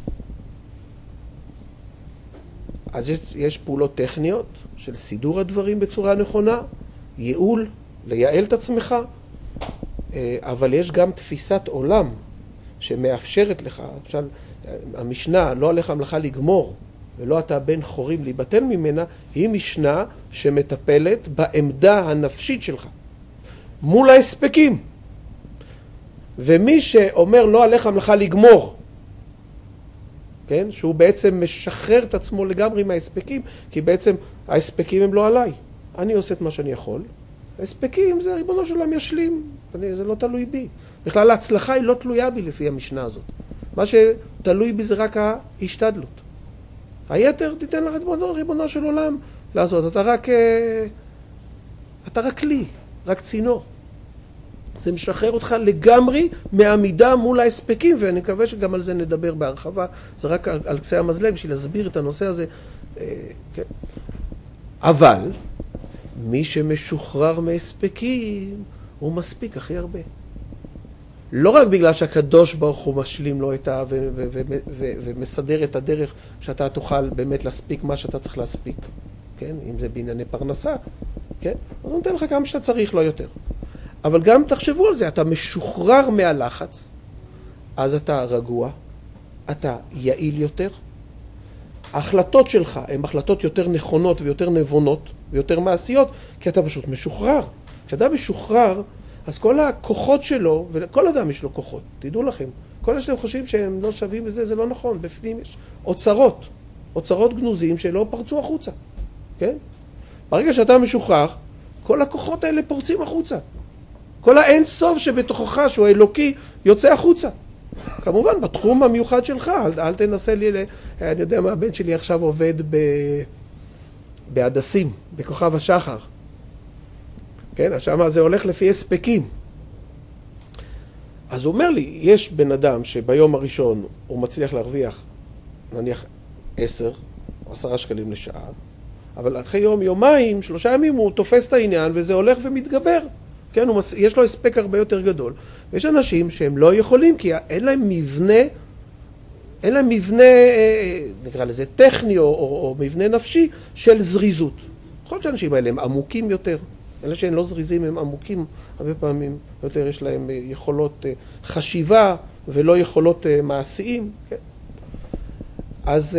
אז יש פעולות טכניות של סידור הדברים בצורה נכונה, ייעול, לייעל את עצמך, אבל יש גם תפיסת עולם שמאפשרת לך, למשל, המשנה, לא עליך המלאכה לגמור, ולא אתה בן חורים להיבטל ממנה, היא משנה שמטפלת בעמדה הנפשית שלך, מול ההספקים. ומי שאומר לא עליך המלאכה לגמור, כן? שהוא בעצם משחרר את עצמו לגמרי מההספקים, כי בעצם ההספקים הם לא עליי. אני עושה את מה שאני יכול. ההספקים זה ריבונו של עולם ישלים, זה לא תלוי בי. בכלל ההצלחה היא לא תלויה בי לפי המשנה הזאת. מה שתלוי בי זה רק ההשתדלות. היתר תיתן לך ריבונו של עולם לעשות. אתה רק כלי, רק צינור. זה משחרר אותך לגמרי מהעמידה מול ההספקים, ואני מקווה שגם על זה נדבר בהרחבה. זה רק על קצה המזלג בשביל להסביר את הנושא הזה. כן. אבל מי שמשוחרר מהספקים הוא מספיק הכי הרבה. לא רק בגלל שהקדוש ברוך הוא משלים לו את ומסדר את הדרך שאתה תוכל באמת להספיק מה שאתה צריך להספיק, כן? אם זה בענייני פרנסה, כן? אז הוא נותן לך כמה שאתה צריך, לא יותר. אבל גם תחשבו על זה, אתה משוחרר מהלחץ, אז אתה רגוע, אתה יעיל יותר, ההחלטות שלך הן החלטות יותר נכונות ויותר נבונות ויותר מעשיות, כי אתה פשוט משוחרר. כשאתה משוחרר, אז כל הכוחות שלו, וכל אדם יש לו כוחות, תדעו לכם, כל שאתם חושבים שהם לא שווים בזה, זה לא נכון, בפנים יש אוצרות גנוזים שלא פרצו החוצה, כן? ברגע שאתה משוחרר, כל הכוחות האלה פורצים החוצה. כל האין סוף שבתוכך, שהוא האלוקי, יוצא החוצה. כמובן, בתחום המיוחד שלך, אל תנסה לי, אני יודע מה, הבן שלי עכשיו עובד בהדסים, בכוכב השחר. כן, אז שמה זה הולך לפי הספקים. אז הוא אומר לי, יש בן אדם שביום הראשון הוא מצליח להרוויח, נניח 10 שקלים לשעה, אבל אחרי יומיים, 3 ימים הוא תופס את העניין וזה הולך ומתגבר. כן, יש לו הספק הרבה יותר גדול. ויש אנשים שהם לא יכולים, כי אין להם מבנה, נקרא לזה טכני או מבנה נפשי של זריזות. יכול להיות שהאנשים האלה הם עמוקים יותר. אלה שהם לא זריזים הם עמוקים, הרבה פעמים יותר יש להם יכולות חשיבה ולא יכולות מעשיים. כן? אז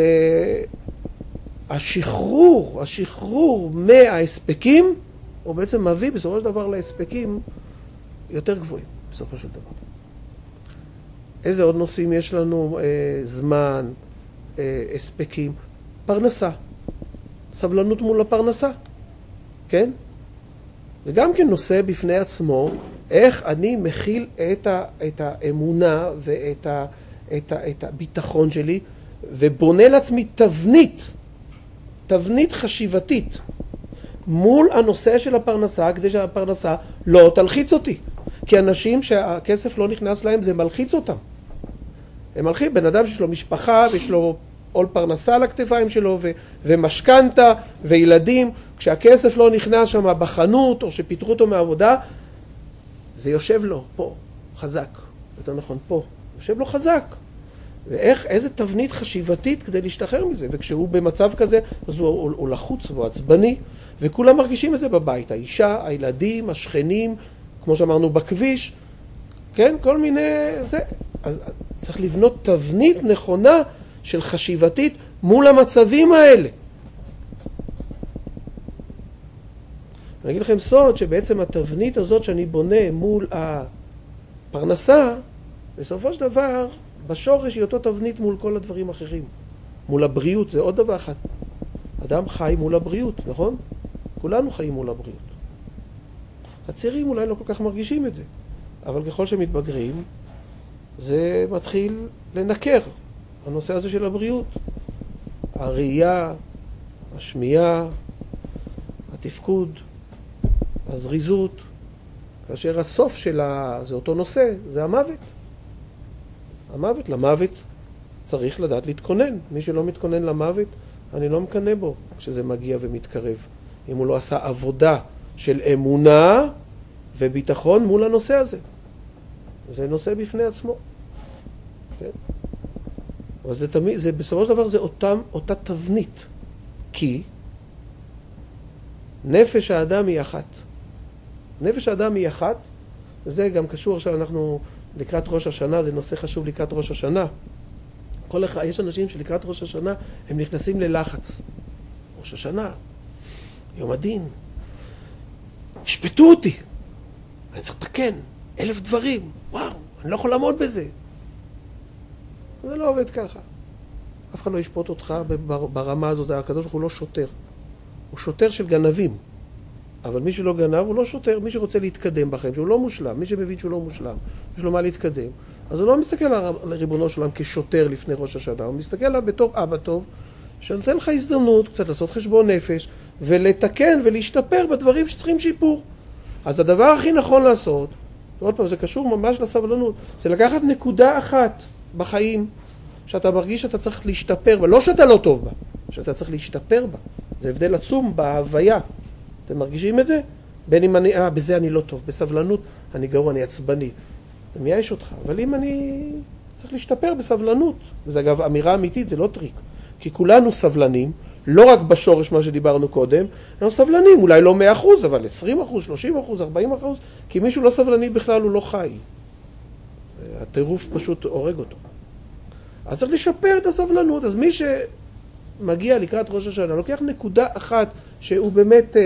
השחרור מההספקים, הוא בעצם מביא בסופו של דבר להספקים יותר גבוהים, בסופו של דבר. איזה עוד נושאים יש לנו? זמן, הספקים, פרנסה, סבלנות מול הפרנסה, כן? זה גם כן נושא בפני עצמו, איך אני מכיל את האמונה ואת הביטחון שלי, ובונה לעצמי תבנית חשיבתית, מול הנושא של הפרנסה, כדי שהפרנסה לא תלחיץ אותי. כי אנשים שהכסף לא נכנס להם, זה מלחיץ אותם. הם מלחיץ, בן אדם שיש לו משפחה, ויש לו עול פרנסה על הכתפיים שלו, ומשכנתה, וילדים, כשהכסף לא נכנס שם בחנות, או שפיתרו אותו מעבודה, זה יושב לו פה, חזק. יותר נכון, פה. יושב לו חזק. איזה תבנית חשיבתית כדי להשתחרר מזה. וכשהוא במצב כזה, אז הוא לחוץ והוא עצבני, וכולם מרגישים את זה בבית. האישה, הילדים, השכנים, כמו שאמרנו בכביש, כן, כל מיני, זה. אז צריך לבנות תבנית נכונה של חשיבתית מול המצבים האלה. אני אגיד לכם סוד שבעצם התבנית הזאת שאני בונה מול הפרנסה, בסופו של דבר, בשורש היא אותו תבנית מול כל הדברים האחרים. מול הבריאות, זה עוד דבר אחד. אדם חי מול הבריאות, נכון? כולנו חיים מול הבריאות. הצעירים אולי לא כל כך מרגישים את זה, אבל ככל שמתבגרים, זה מתחיל לנקר, הנושא הזה של הבריאות. הראייה, השמיעה, התפקוד, הזריזות, כאשר הסוף שלה, זה אותו נושא, זה המוות. למוות צריך לדעת להתכונן. מי שלא מתכונן למוות, אני לא מקנה בו כשזה מגיע ומתקרב. אם הוא לא עשה עבודה של אמונה וביטחון מול הנושא הזה. זה נושא בפני עצמו. כן? אבל זה תמיד, בסופו של דבר זה אותה תבנית. כי נפש האדם היא אחת. נפש האדם היא אחת, וזה גם קשור עכשיו, אנחנו לקראת ראש השנה, זה נושא חשוב לקראת ראש השנה. יש אנשים שלקראת ראש השנה הם נכנסים ללחץ. ראש השנה, יום הדין, השפטו אותי, אני צריך לתקן 1000 דברים, וואו, אני לא יכול לעמוד בזה. זה לא עובד ככה. אף אחד לא ישפוט אותך ברמה הזו, זה הקדוש ברוך הוא לא שוטר. הוא שוטר של גנבים. אבל מי שלא גנב הוא לא שוטר, מי שרוצה להתקדם בחיים, שהוא לא מושלם, מי שמבין שהוא לא מושלם, יש לו מה להתקדם. אז הוא לא מסתכל על ריבונו שלם כשוטר לפני ראש השנה, הוא מסתכל עליו בתור אבא טוב, שנותן לך הזדמנות קצת לעשות חשבון נפש, ולתקן ולהשתפר בדברים שצריכים שיפור. אז הדבר הכי נכון לעשות, עוד פעם, זה קשור ממש לסבלנות. זה לקחת נקודה אחת בחיים, שאתה מרגיש שאתה צריך להשתפר בה, לא שאתה לא טוב בה, שאתה צריך להשתפר בה. זה הבדל עצום בהוויה. אתם מרגישים את זה? בין אם אני, בזה אני לא טוב, בסבלנות אני גרוע, אני עצבני. זה מייאש אותך. אבל אם אני צריך להשתפר בסבלנות, וזה אגב אמירה אמיתית, זה לא טריק. כי כולנו סבלנים, לא רק בשורש מה שדיברנו קודם, אנחנו סבלנים, אולי לא 100%, אבל 20%, 30%, 40%, כי מישהו לא סבלני בכלל הוא לא חי. הטירוף פשוט הורג אותו. אז צריך לשפר את הסבלנות. אז מי שמגיע לקראת ראש השנה, לוקח נקודה אחת שהוא באמת,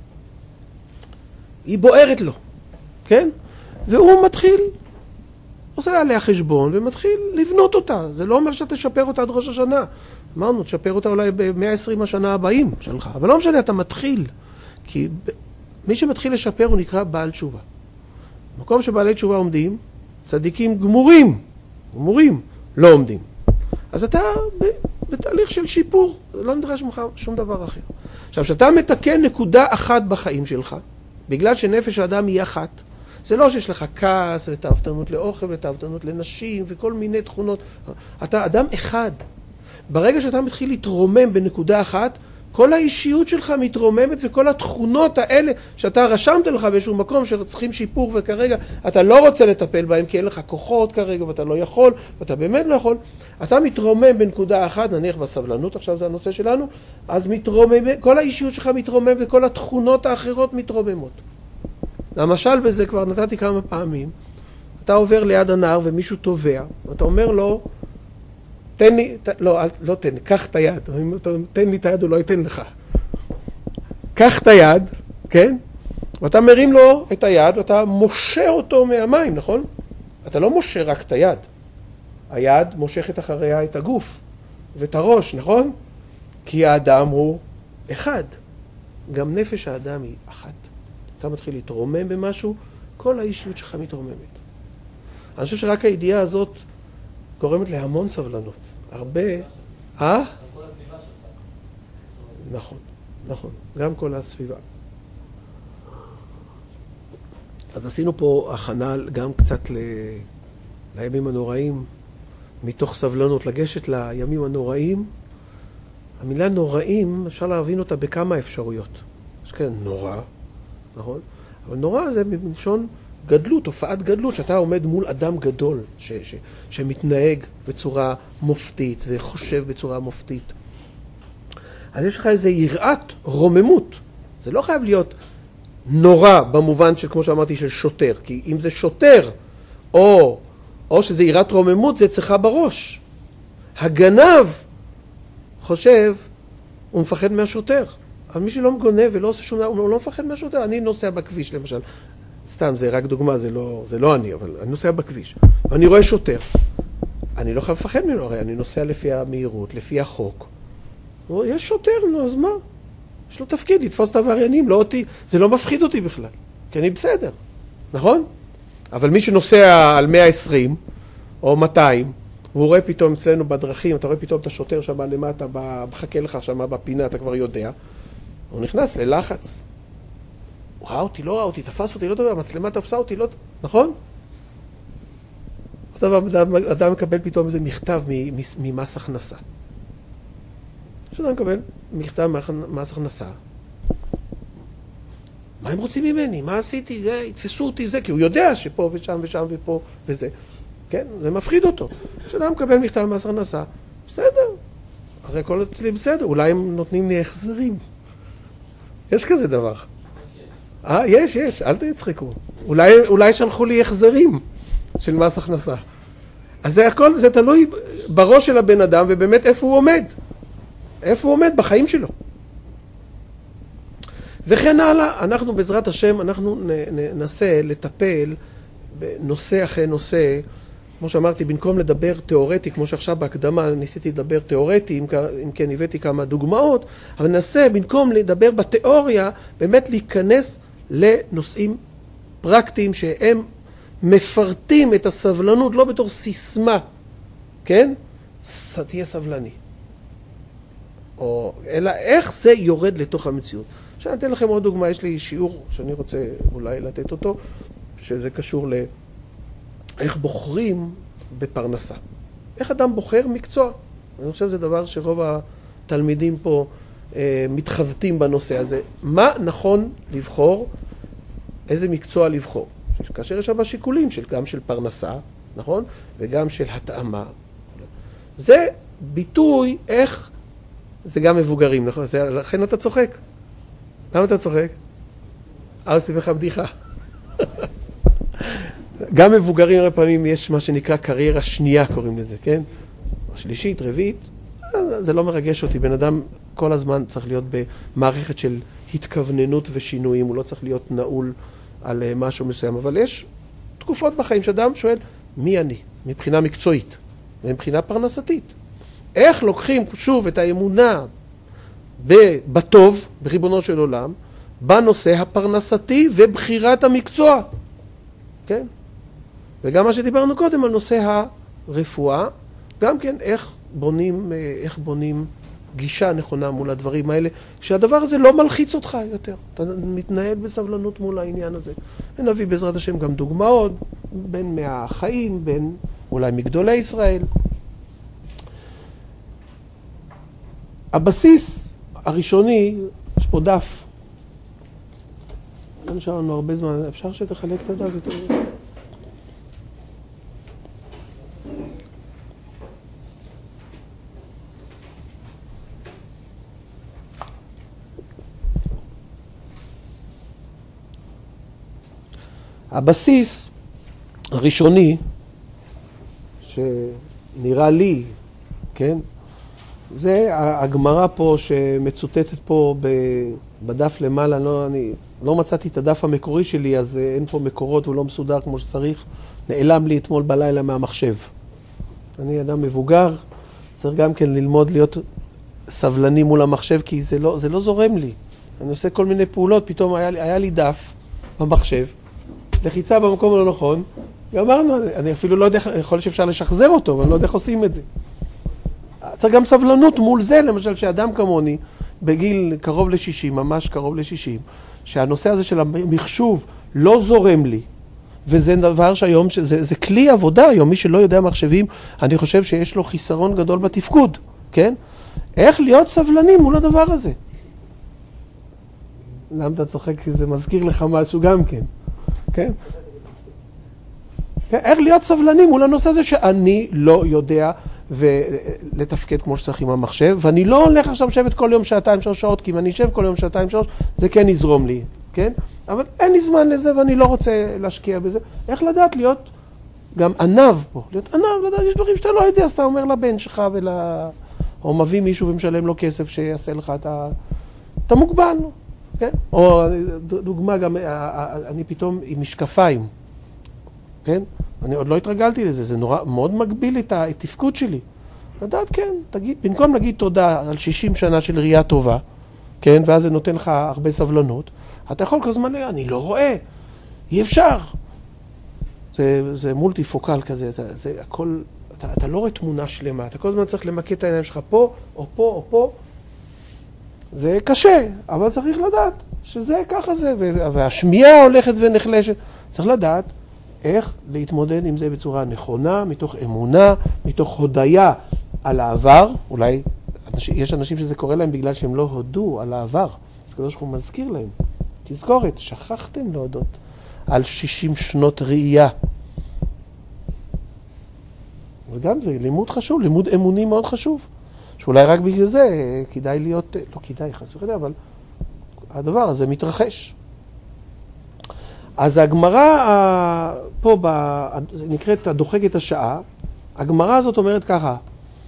היא בוערת לו, כן? והוא מתחיל, עושה עליה חשבון ומתחיל לבנות אותה. זה לא אומר שאתה תשפר אותה עד ראש השנה. אמרנו, תשפר אותה אולי ב-120 השנה הבאים שלך. אבל לא משנה, אתה מתחיל. כי מי שמתחיל לשפר הוא נקרא בעל תשובה. במקום שבעלי תשובה עומדים, צדיקים גמורים, לא עומדים. אז אתה בתהליך של שיפור, לא נדרש ממך שום דבר אחר. עכשיו, כשאתה מתקן נקודה אחת בחיים שלך, בגלל שנפש האדם היא אחת, זה לא שיש לך כעס ותאוותנות לאוכל ותאוותנות לנשים וכל מיני תכונות. אתה אדם אחד. ברגע שאתה מתחיל להתרומם בנקודה אחת, כל האישיות שלך מתרוממת וכל התכונות האלה שאתה רשמת לך באיזשהו מקום שצריכים שיפור וכרגע אתה לא רוצה לטפל בהם כי אין לך כוחות כרגע ואתה לא יכול ואתה באמת לא יכול, אתה מתרומם בנקודה אחת, נניח בסבלנות, עכשיו זה הנושא שלנו, אז כל האישיות שלך מתרוממת וכל התכונות האחרות מתרוממות. למשל בזה כבר נתתי כמה פעמים, אתה עובר ליד הנהר ומישהו טובע, ואתה אומר לו, תן לי, לא תן לי, קח את היד, תן לי את היד הוא לא ייתן לך. קח את היד, כן? ואתה מרים לו את היד ואתה מושה אותו מהמים, נכון? אתה לא מושה רק את היד. היד מושכת אחריה את הגוף ואת הראש, נכון? כי האדם הוא אחד. גם נפש האדם היא אחת. אתה מתחיל להתרומם במשהו, כל האישיות שלך מתרוממת. אני חושב שרק הידיעה הזאת גורמת להמון סבלנות. הרבה... כל הסביבה שלך. נכון. גם כל הסביבה. אז עשינו פה הכנה גם קצת לימים הנוראים, מתוך סבלנות, לגשת לימים הנוראים. המילה נוראים, אפשר להבין אותה בכמה אפשרויות. יש כן, נורא, נכון? אבל נורא זה מלשון גדלות, תופעת גדלות, שאתה עומד מול אדם גדול שמתנהג בצורה מופתית וחושב בצורה מופתית. אז יש לך איזו יראת רוממות. זה לא חייב להיות נורא במובן של, כמו שאמרתי, של שוטר. כי אם זה שוטר או שזה יראת רוממות, זה צריכה בראש. הגנב חושב, הוא מפחד מהשוטר. אבל מי שלא מגונב ולא עושה שום דבר, הוא לא מפחד מהשוטר. אני נוסע בכביש למשל. סתם, זה רק דוגמה, זה לא אני, אבל אני נוסע בכביש. אני רואה שוטר. אני לא חייב לפחד ממנו, הרי אני נוסע לפי המהירות, לפי החוק. יש שוטר, נו, אז מה? יש לו תפקיד, לתפוס את העבריינים, לא אותי. זה לא מפחיד אותי בכלל, כי אני בסדר, נכון? אבל מי שנוסע על 120 או 200, והוא רואה פתאום אצלנו בדרכים, אתה רואה פתאום את השוטר שם למטה, מחכה לך שם בפינה, אתה כבר יודע. הוא נכנס ללחץ. הוא ראה אותי, לא ראה אותי, תפס אותי, לא טוב, המצלמה תפסה אותי, לא... נכון? אדם מקבל פתאום איזה מכתב ממס הכנסה. כשאדם מקבל מכתב ממס הכנסה, מה הם רוצים ממני? מה עשיתי? התפסו אותי, זה, כי הוא יודע שפה ושם ושם ופה וזה. כן? זה מפחיד אותו. כשאדם מקבל מכתב ממס הכנסה, בסדר. הרי כל אצלי בסדר. אולי הם נותנים לי החזרים. יש כזה דבר. יש, אל תצחקו. אולי שלחו לי החזרים של מס הכנסה. אז זה הכל, זה תלוי בראש של הבן אדם, ובאמת איפה הוא עומד. איפה הוא עומד בחיים שלו. וכן הלאה, אנחנו בעזרת השם, אנחנו ננסה לטפל בנושא אחרי נושא, כמו שאמרתי, במקום לדבר תיאורטי, כמו שעכשיו בהקדמה ניסיתי לדבר תיאורטי, אם כן הבאתי כמה דוגמאות, אבל ננסה, במקום לדבר בתיאוריה, באמת להיכנס לנושאים פרקטיים שהם מפרטים את הסבלנות, לא בתור סיסמה, כן? תהיה סבלני. אלא איך זה יורד לתוך המציאות. עכשיו אני אתן לכם עוד דוגמה, יש לי שיעור שאני רוצה אולי לתת אותו, שזה קשור לאיך בוחרים בפרנסה. איך אדם בוחר מקצוע. אני חושב שזה דבר שרוב התלמידים פה מתחבטים בנושא הזה. מה נכון לבחור? איזה מקצוע לבחור? כאשר יש שם שיקולים גם של פרנסה, נכון? וגם של התאמה. זה ביטוי איך, זה גם מבוגרים, נכון? לכן אתה צוחק. למה אתה צוחק? עושה לך בדיחה. גם מבוגרים הרבה פעמים יש מה שנקרא קריירה שנייה, קוראים לזה, כן? שלישית, רביעית, זה לא מרגש אותי. בן אדם כל הזמן צריך להיות במערכת של התכווננות ושינויים, הוא לא צריך להיות נעול על משהו מסוים, אבל יש תקופות בחיים שאדם שואל, מי אני? מבחינה מקצועית, מבחינה פרנסתית. איך לוקחים שוב את האמונה בטוב, בריבונו של עולם, בנושא הפרנסתי ובחירת המקצוע. כן? וגם מה שדיברנו קודם על נושא הרפואה, גם כן איך בונים גישה נכונה מול הדברים האלה, שהדבר הזה לא מלחיץ אותך יותר. אתה מתנהל בסבלנות מול העניין הזה. ונביא בעזרת השם גם דוגמאות, בין מהחיים, בין אולי מגדולי ישראל. הבסיס הראשוני, יש פה דף. לא נשאר לנו הרבה זמן, אפשר שתחלק את הדף יותר. הבסיס הראשוני, שנראה לי, כן, זה הגמרא פה שמצוטטת פה בדף למעלה, אני לא מצאתי את הדף המקורי שלי, אז אין פה מקורות, הוא לא מסודר כמו שצריך, נעלם לי אתמול בלילה מהמחשב. אני אדם מבוגר, צריך גם כן ללמוד להיות סבלני מול המחשב, כי זה לא זורם לי. אני עושה כל מיני פעולות, פתאום היה לי דף במחשב, לחיצה במקום הלא נכון, ואמרנו, אני אפילו לא יודע, יכול להיות שאפשר לשחזר אותו, אבל אני לא יודע איך עושים את זה. צריך גם סבלנות מול זה, למשל שאדם כמוני, בגיל קרוב ל-60, ממש קרוב ל-60, שהנושא הזה של המחשוב לא זורם לי, וזה דבר שהיום, זה כלי עבודה היום, מי שלא יודע מחשבים, אני חושב שיש לו חיסרון גדול בתפקוד, כן? איך להיות סבלני מול הדבר הזה? למה אתה צוחק? כי זה מזכיר לך משהו גם כן. כן? איך להיות סבלני מול הנושא הזה שאני לא יודע ולתפקד כמו שצריך עם המחשב, ואני לא הולך עכשיו לשבת כל יום 2-3 שעות, כי אם אני אשב כל יום 2-3, זה כן יזרום לי, כן? אבל אין לי זמן לזה ואני לא רוצה להשקיע בזה. איך לדעת להיות גם ענב פה? להיות ענב, לדעת, יש דברים שאתה לא יודע, אז אתה אומר לבן שלך או מביא מישהו ומשלם לו כסף שיעשה לך אתה מוגבל, כן? או דוגמה גם, אני פתאום עם משקפיים, כן? אני עוד לא התרגלתי לזה, זה נורא, מאוד מגביל את התפקוד שלי. לדעת, כן, תגיד, במקום להגיד תודה על 60 שנה של ראייה טובה, כן? ואז זה נותן לך הרבה סבלנות, אתה יכול כל הזמן, אני לא רואה, אי אפשר. זה מולטי-פוקל כזה, זה הכל, אתה לא רואה תמונה שלמה, אתה כל הזמן צריך למקד את העיניים שלך פה, או פה, או פה. זה קשה, אבל צריך לדעת שזה ככה זה, והשמיעה הולכת ונחלשת. צריך לדעת איך להתמודד עם זה בצורה נכונה, מתוך אמונה, מתוך הודיה על העבר. אולי יש אנשים שזה קורה להם בגלל שהם לא הודו על העבר. אז כדור שהוא מזכיר להם. תזכורת, שכחתם להודות על 60 שנות ראייה. וגם זה לימוד חשוב, לימוד אמוני מאוד חשוב. שאולי רק בגלל זה כדאי להיות, לא כדאי חס וחלילה, אבל הדבר הזה מתרחש. אז הגמרא פה נקראת הדוחק את השעה. הגמרא הזאת אומרת ככה,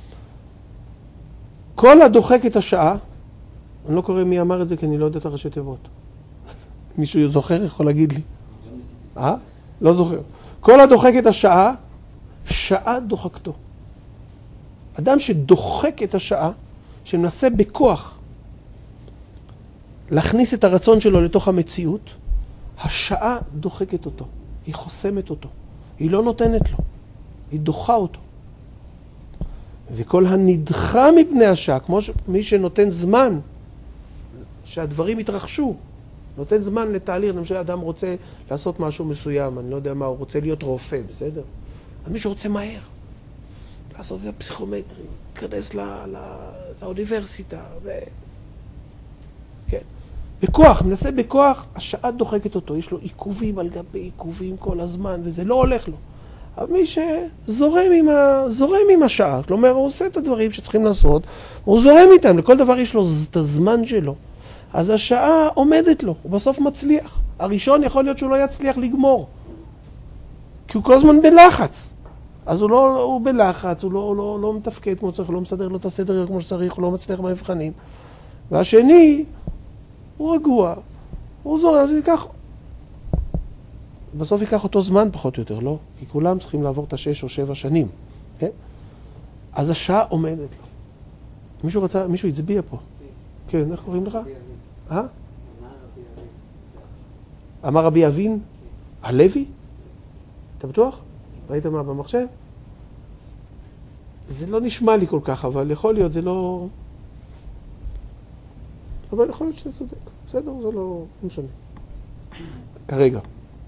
כל הדוחק את השעה, אני לא קורא מי אמר את זה כי אני לא יודע את הראשי תיבות. מישהו זוכר יכול להגיד לי? לא זוכר. כל הדוחק את השעה, שעה דוחקתו. אדם שדוחק את השעה, שמנסה בכוח להכניס את הרצון שלו לתוך המציאות, השעה דוחקת אותו, היא חוסמת אותו, היא לא נותנת לו, היא דוחה אותו. וכל הנדחה מפני השעה, כמו מי שנותן זמן שהדברים יתרחשו, נותן זמן לתהליך, למשל אדם רוצה לעשות משהו מסוים, אני לא יודע מה, הוא רוצה להיות רופא, בסדר? אז מישהו רוצה מהר, לעשות את הפסיכומטרי, להיכנס לאוניברסיטה, כן. בכוח, מנסה בכוח, השעה דוחקת אותו, יש לו עיכובים על גבי עיכובים כל הזמן, וזה לא הולך לו. אבל מי שזורם עם השעה, כלומר, הוא עושה את הדברים שצריכים לעשות, הוא זורם איתם, לכל דבר יש לו את הזמן שלו. אז השעה עומדת לו, הוא בסוף מצליח. הראשון יכול להיות שהוא לא יצליח לגמור, כי הוא כל הזמן בלחץ. אז הוא בלחץ, הוא לא מתפקד כמו צריך, הוא לא מסדר לו את הסדר כמו שצריך, הוא לא מצליח במבחנים. והשני, הוא רגוע, הוא זורם, אז בסוף ייקח אותו זמן פחות או יותר, לא? כי כולם צריכים לעבור את 6 או 7 שנים, כן? אז השעה עומדת לו. מישהו הצביע פה. כן, איך קוראים לך? אמר רבי אבין? הלוי? אתה בטוח? ראית מה במחשב? זה לא נשמע לי כל כך, אבל יכול להיות, זה לא... אבל יכול להיות שאתה צודק. בסדר, זה לא משנה. כרגע.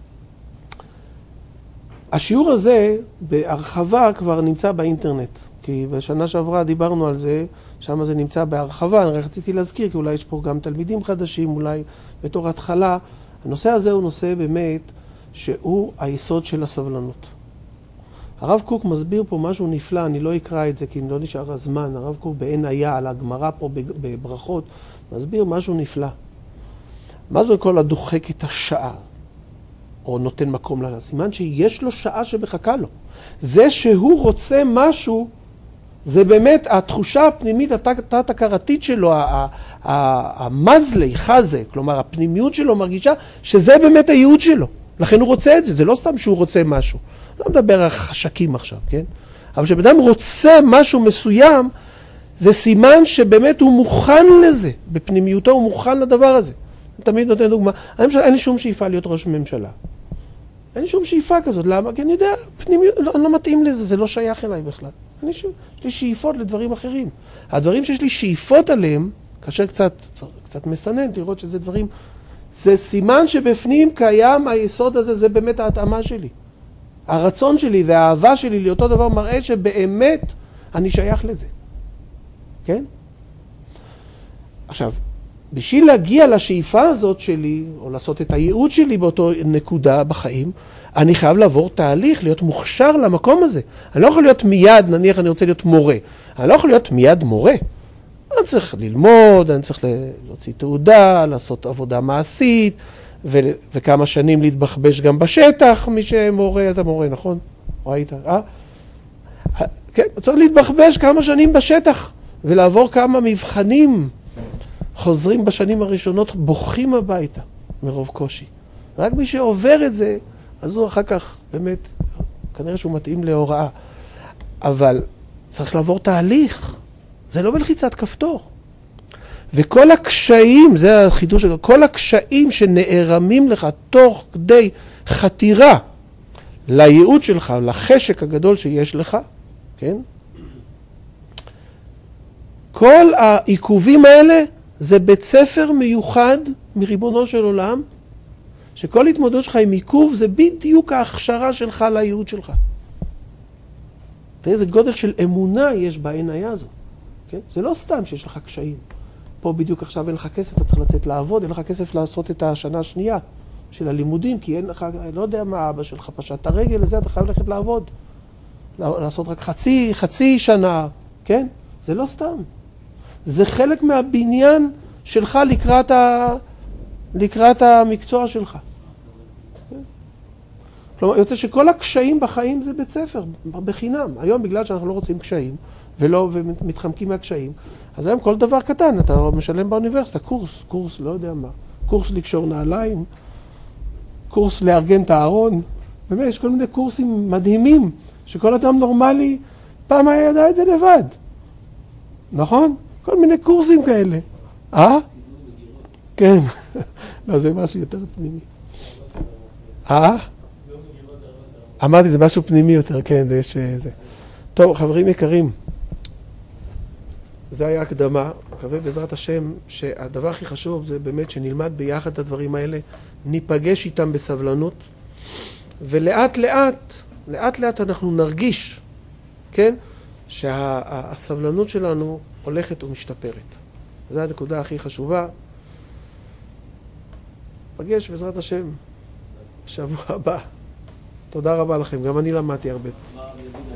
השיעור הזה בהרחבה כבר נמצא באינטרנט, כי בשנה שעברה דיברנו על זה, שם זה נמצא בהרחבה, אני רציתי להזכיר, כי אולי יש פה גם תלמידים חדשים, אולי בתור התחלה. הנושא הזה הוא נושא באמת שהוא היסוד של הסבלנות. הרב קוק מסביר פה משהו נפלא, אני לא אקרא את זה כי לא נשאר הזמן, הרב קוק בעין היה, על הגמרא פה בברכות, מסביר משהו נפלא. מה זה כל הדוחק את השעה, או נותן מקום לה? סימן שיש לו שעה שמחכה לו. זה שהוא רוצה משהו, זה באמת התחושה הפנימית, התת-הכרתית שלו, המזלי, חזה, כלומר הפנימיות שלו מרגישה שזה באמת הייעוד שלו. לכן הוא רוצה את זה, זה לא סתם שהוא רוצה משהו. לא מדבר על חשקים עכשיו, כן? אבל כשבן אדם רוצה משהו מסוים, זה סימן שבאמת הוא מוכן לזה, בפנימיותו הוא מוכן לדבר הזה. אני תמיד נותן דוגמה, אין לי שום שאיפה להיות ראש ממשלה. אין לי שום שאיפה כזאת, למה? כי אני יודע, פנימיות, אני לא מתאים לזה, זה לא שייך אליי בכלל. יש לי שאיפות לדברים אחרים. הדברים שיש לי שאיפות עליהם, כאשר קצת מסנן, תראות שזה דברים, זה סימן שבפנים קיים היסוד הזה, זה באמת ההתאמה שלי. הרצון שלי והאהבה שלי לאותו דבר מראה שבאמת אני שייך לזה. כן? עכשיו, בשביל להגיע לשאיפה הזאת שלי, או לעשות את הייעוד שלי באותו נקודה בחיים, אני חייב לעבור תהליך, להיות מוכשר למקום הזה. אני לא יכול להיות מיד, נניח אני רוצה להיות מורה. אני לא יכול להיות מיד מורה. אני צריך ללמוד, אני צריך להוציא תעודה, לעשות עבודה מעשית, וכמה שנים להתבחבש גם בשטח, מי שמורה, אתה מורה, נכון? ראית? כן, צריך להתבחבש כמה שנים בשטח, ולעבור כמה מבחנים. חוזרים בשנים הראשונות, בוכים הביתה מרוב קושי. רק מי שעובר את זה, אז הוא אחר כך, באמת, כנראה שהוא מתאים להוראה. אבל צריך לעבור תהליך. זה לא בלחיצת כפתור. וכל הקשיים, זה החידוש שלו, כל הקשיים שנערמים לך תוך כדי חתירה לייעוד שלך, לחשק הגדול שיש לך, כן? כל העיכובים האלה זה בית ספר מיוחד מריבונו של עולם, שכל התמודדות שלך עם עיכוב זה בדיוק ההכשרה שלך לייעוד שלך. תראה איזה גודל של אמונה יש בעיניה הזו. כן? זה לא סתם שיש לך קשיים. פה בדיוק עכשיו אין לך כסף, אתה צריך לצאת לעבוד, אין לך כסף לעשות את השנה השנייה של הלימודים, כי אין לך, לא יודע מה אבא שלך פשט את הרגל לזה, אתה חייב ללכת לעבוד. לעשות רק חצי שנה, כן? זה לא סתם. זה חלק מהבניין שלך לקראת המקצוע שלך. כלומר, יוצא שכל הקשיים בחיים זה בית ספר, בחינם. היום בגלל שאנחנו לא רוצים קשיים, ומתחמקים מהקשיים, אז היום כל דבר קטן, אתה משלם באוניברסיטה, קורס, לא יודע מה, קורס לקשור נעליים, קורס לארגן את הארון, באמת, יש כל מיני קורסים מדהימים, שכל אדם נורמלי פעם היה ידע את זה לבד. נכון? כל מיני קורסים כאלה. כן. לא, זה משהו יותר פנימי. אמרתי, זה משהו פנימי יותר, כן, יש זה. טוב, חברים יקרים. זה היה הקדמה. מקווה בעזרת השם שהדבר הכי חשוב זה באמת שנלמד ביחד את הדברים האלה, ניפגש איתם בסבלנות, ולאט לאט אנחנו נרגיש, כן? שהסבלנות שלנו הולכת ומשתפרת. זו הנקודה הכי חשובה. פגש בעזרת השם בשבוע הבא. תודה רבה לכם, גם אני למדתי הרבה.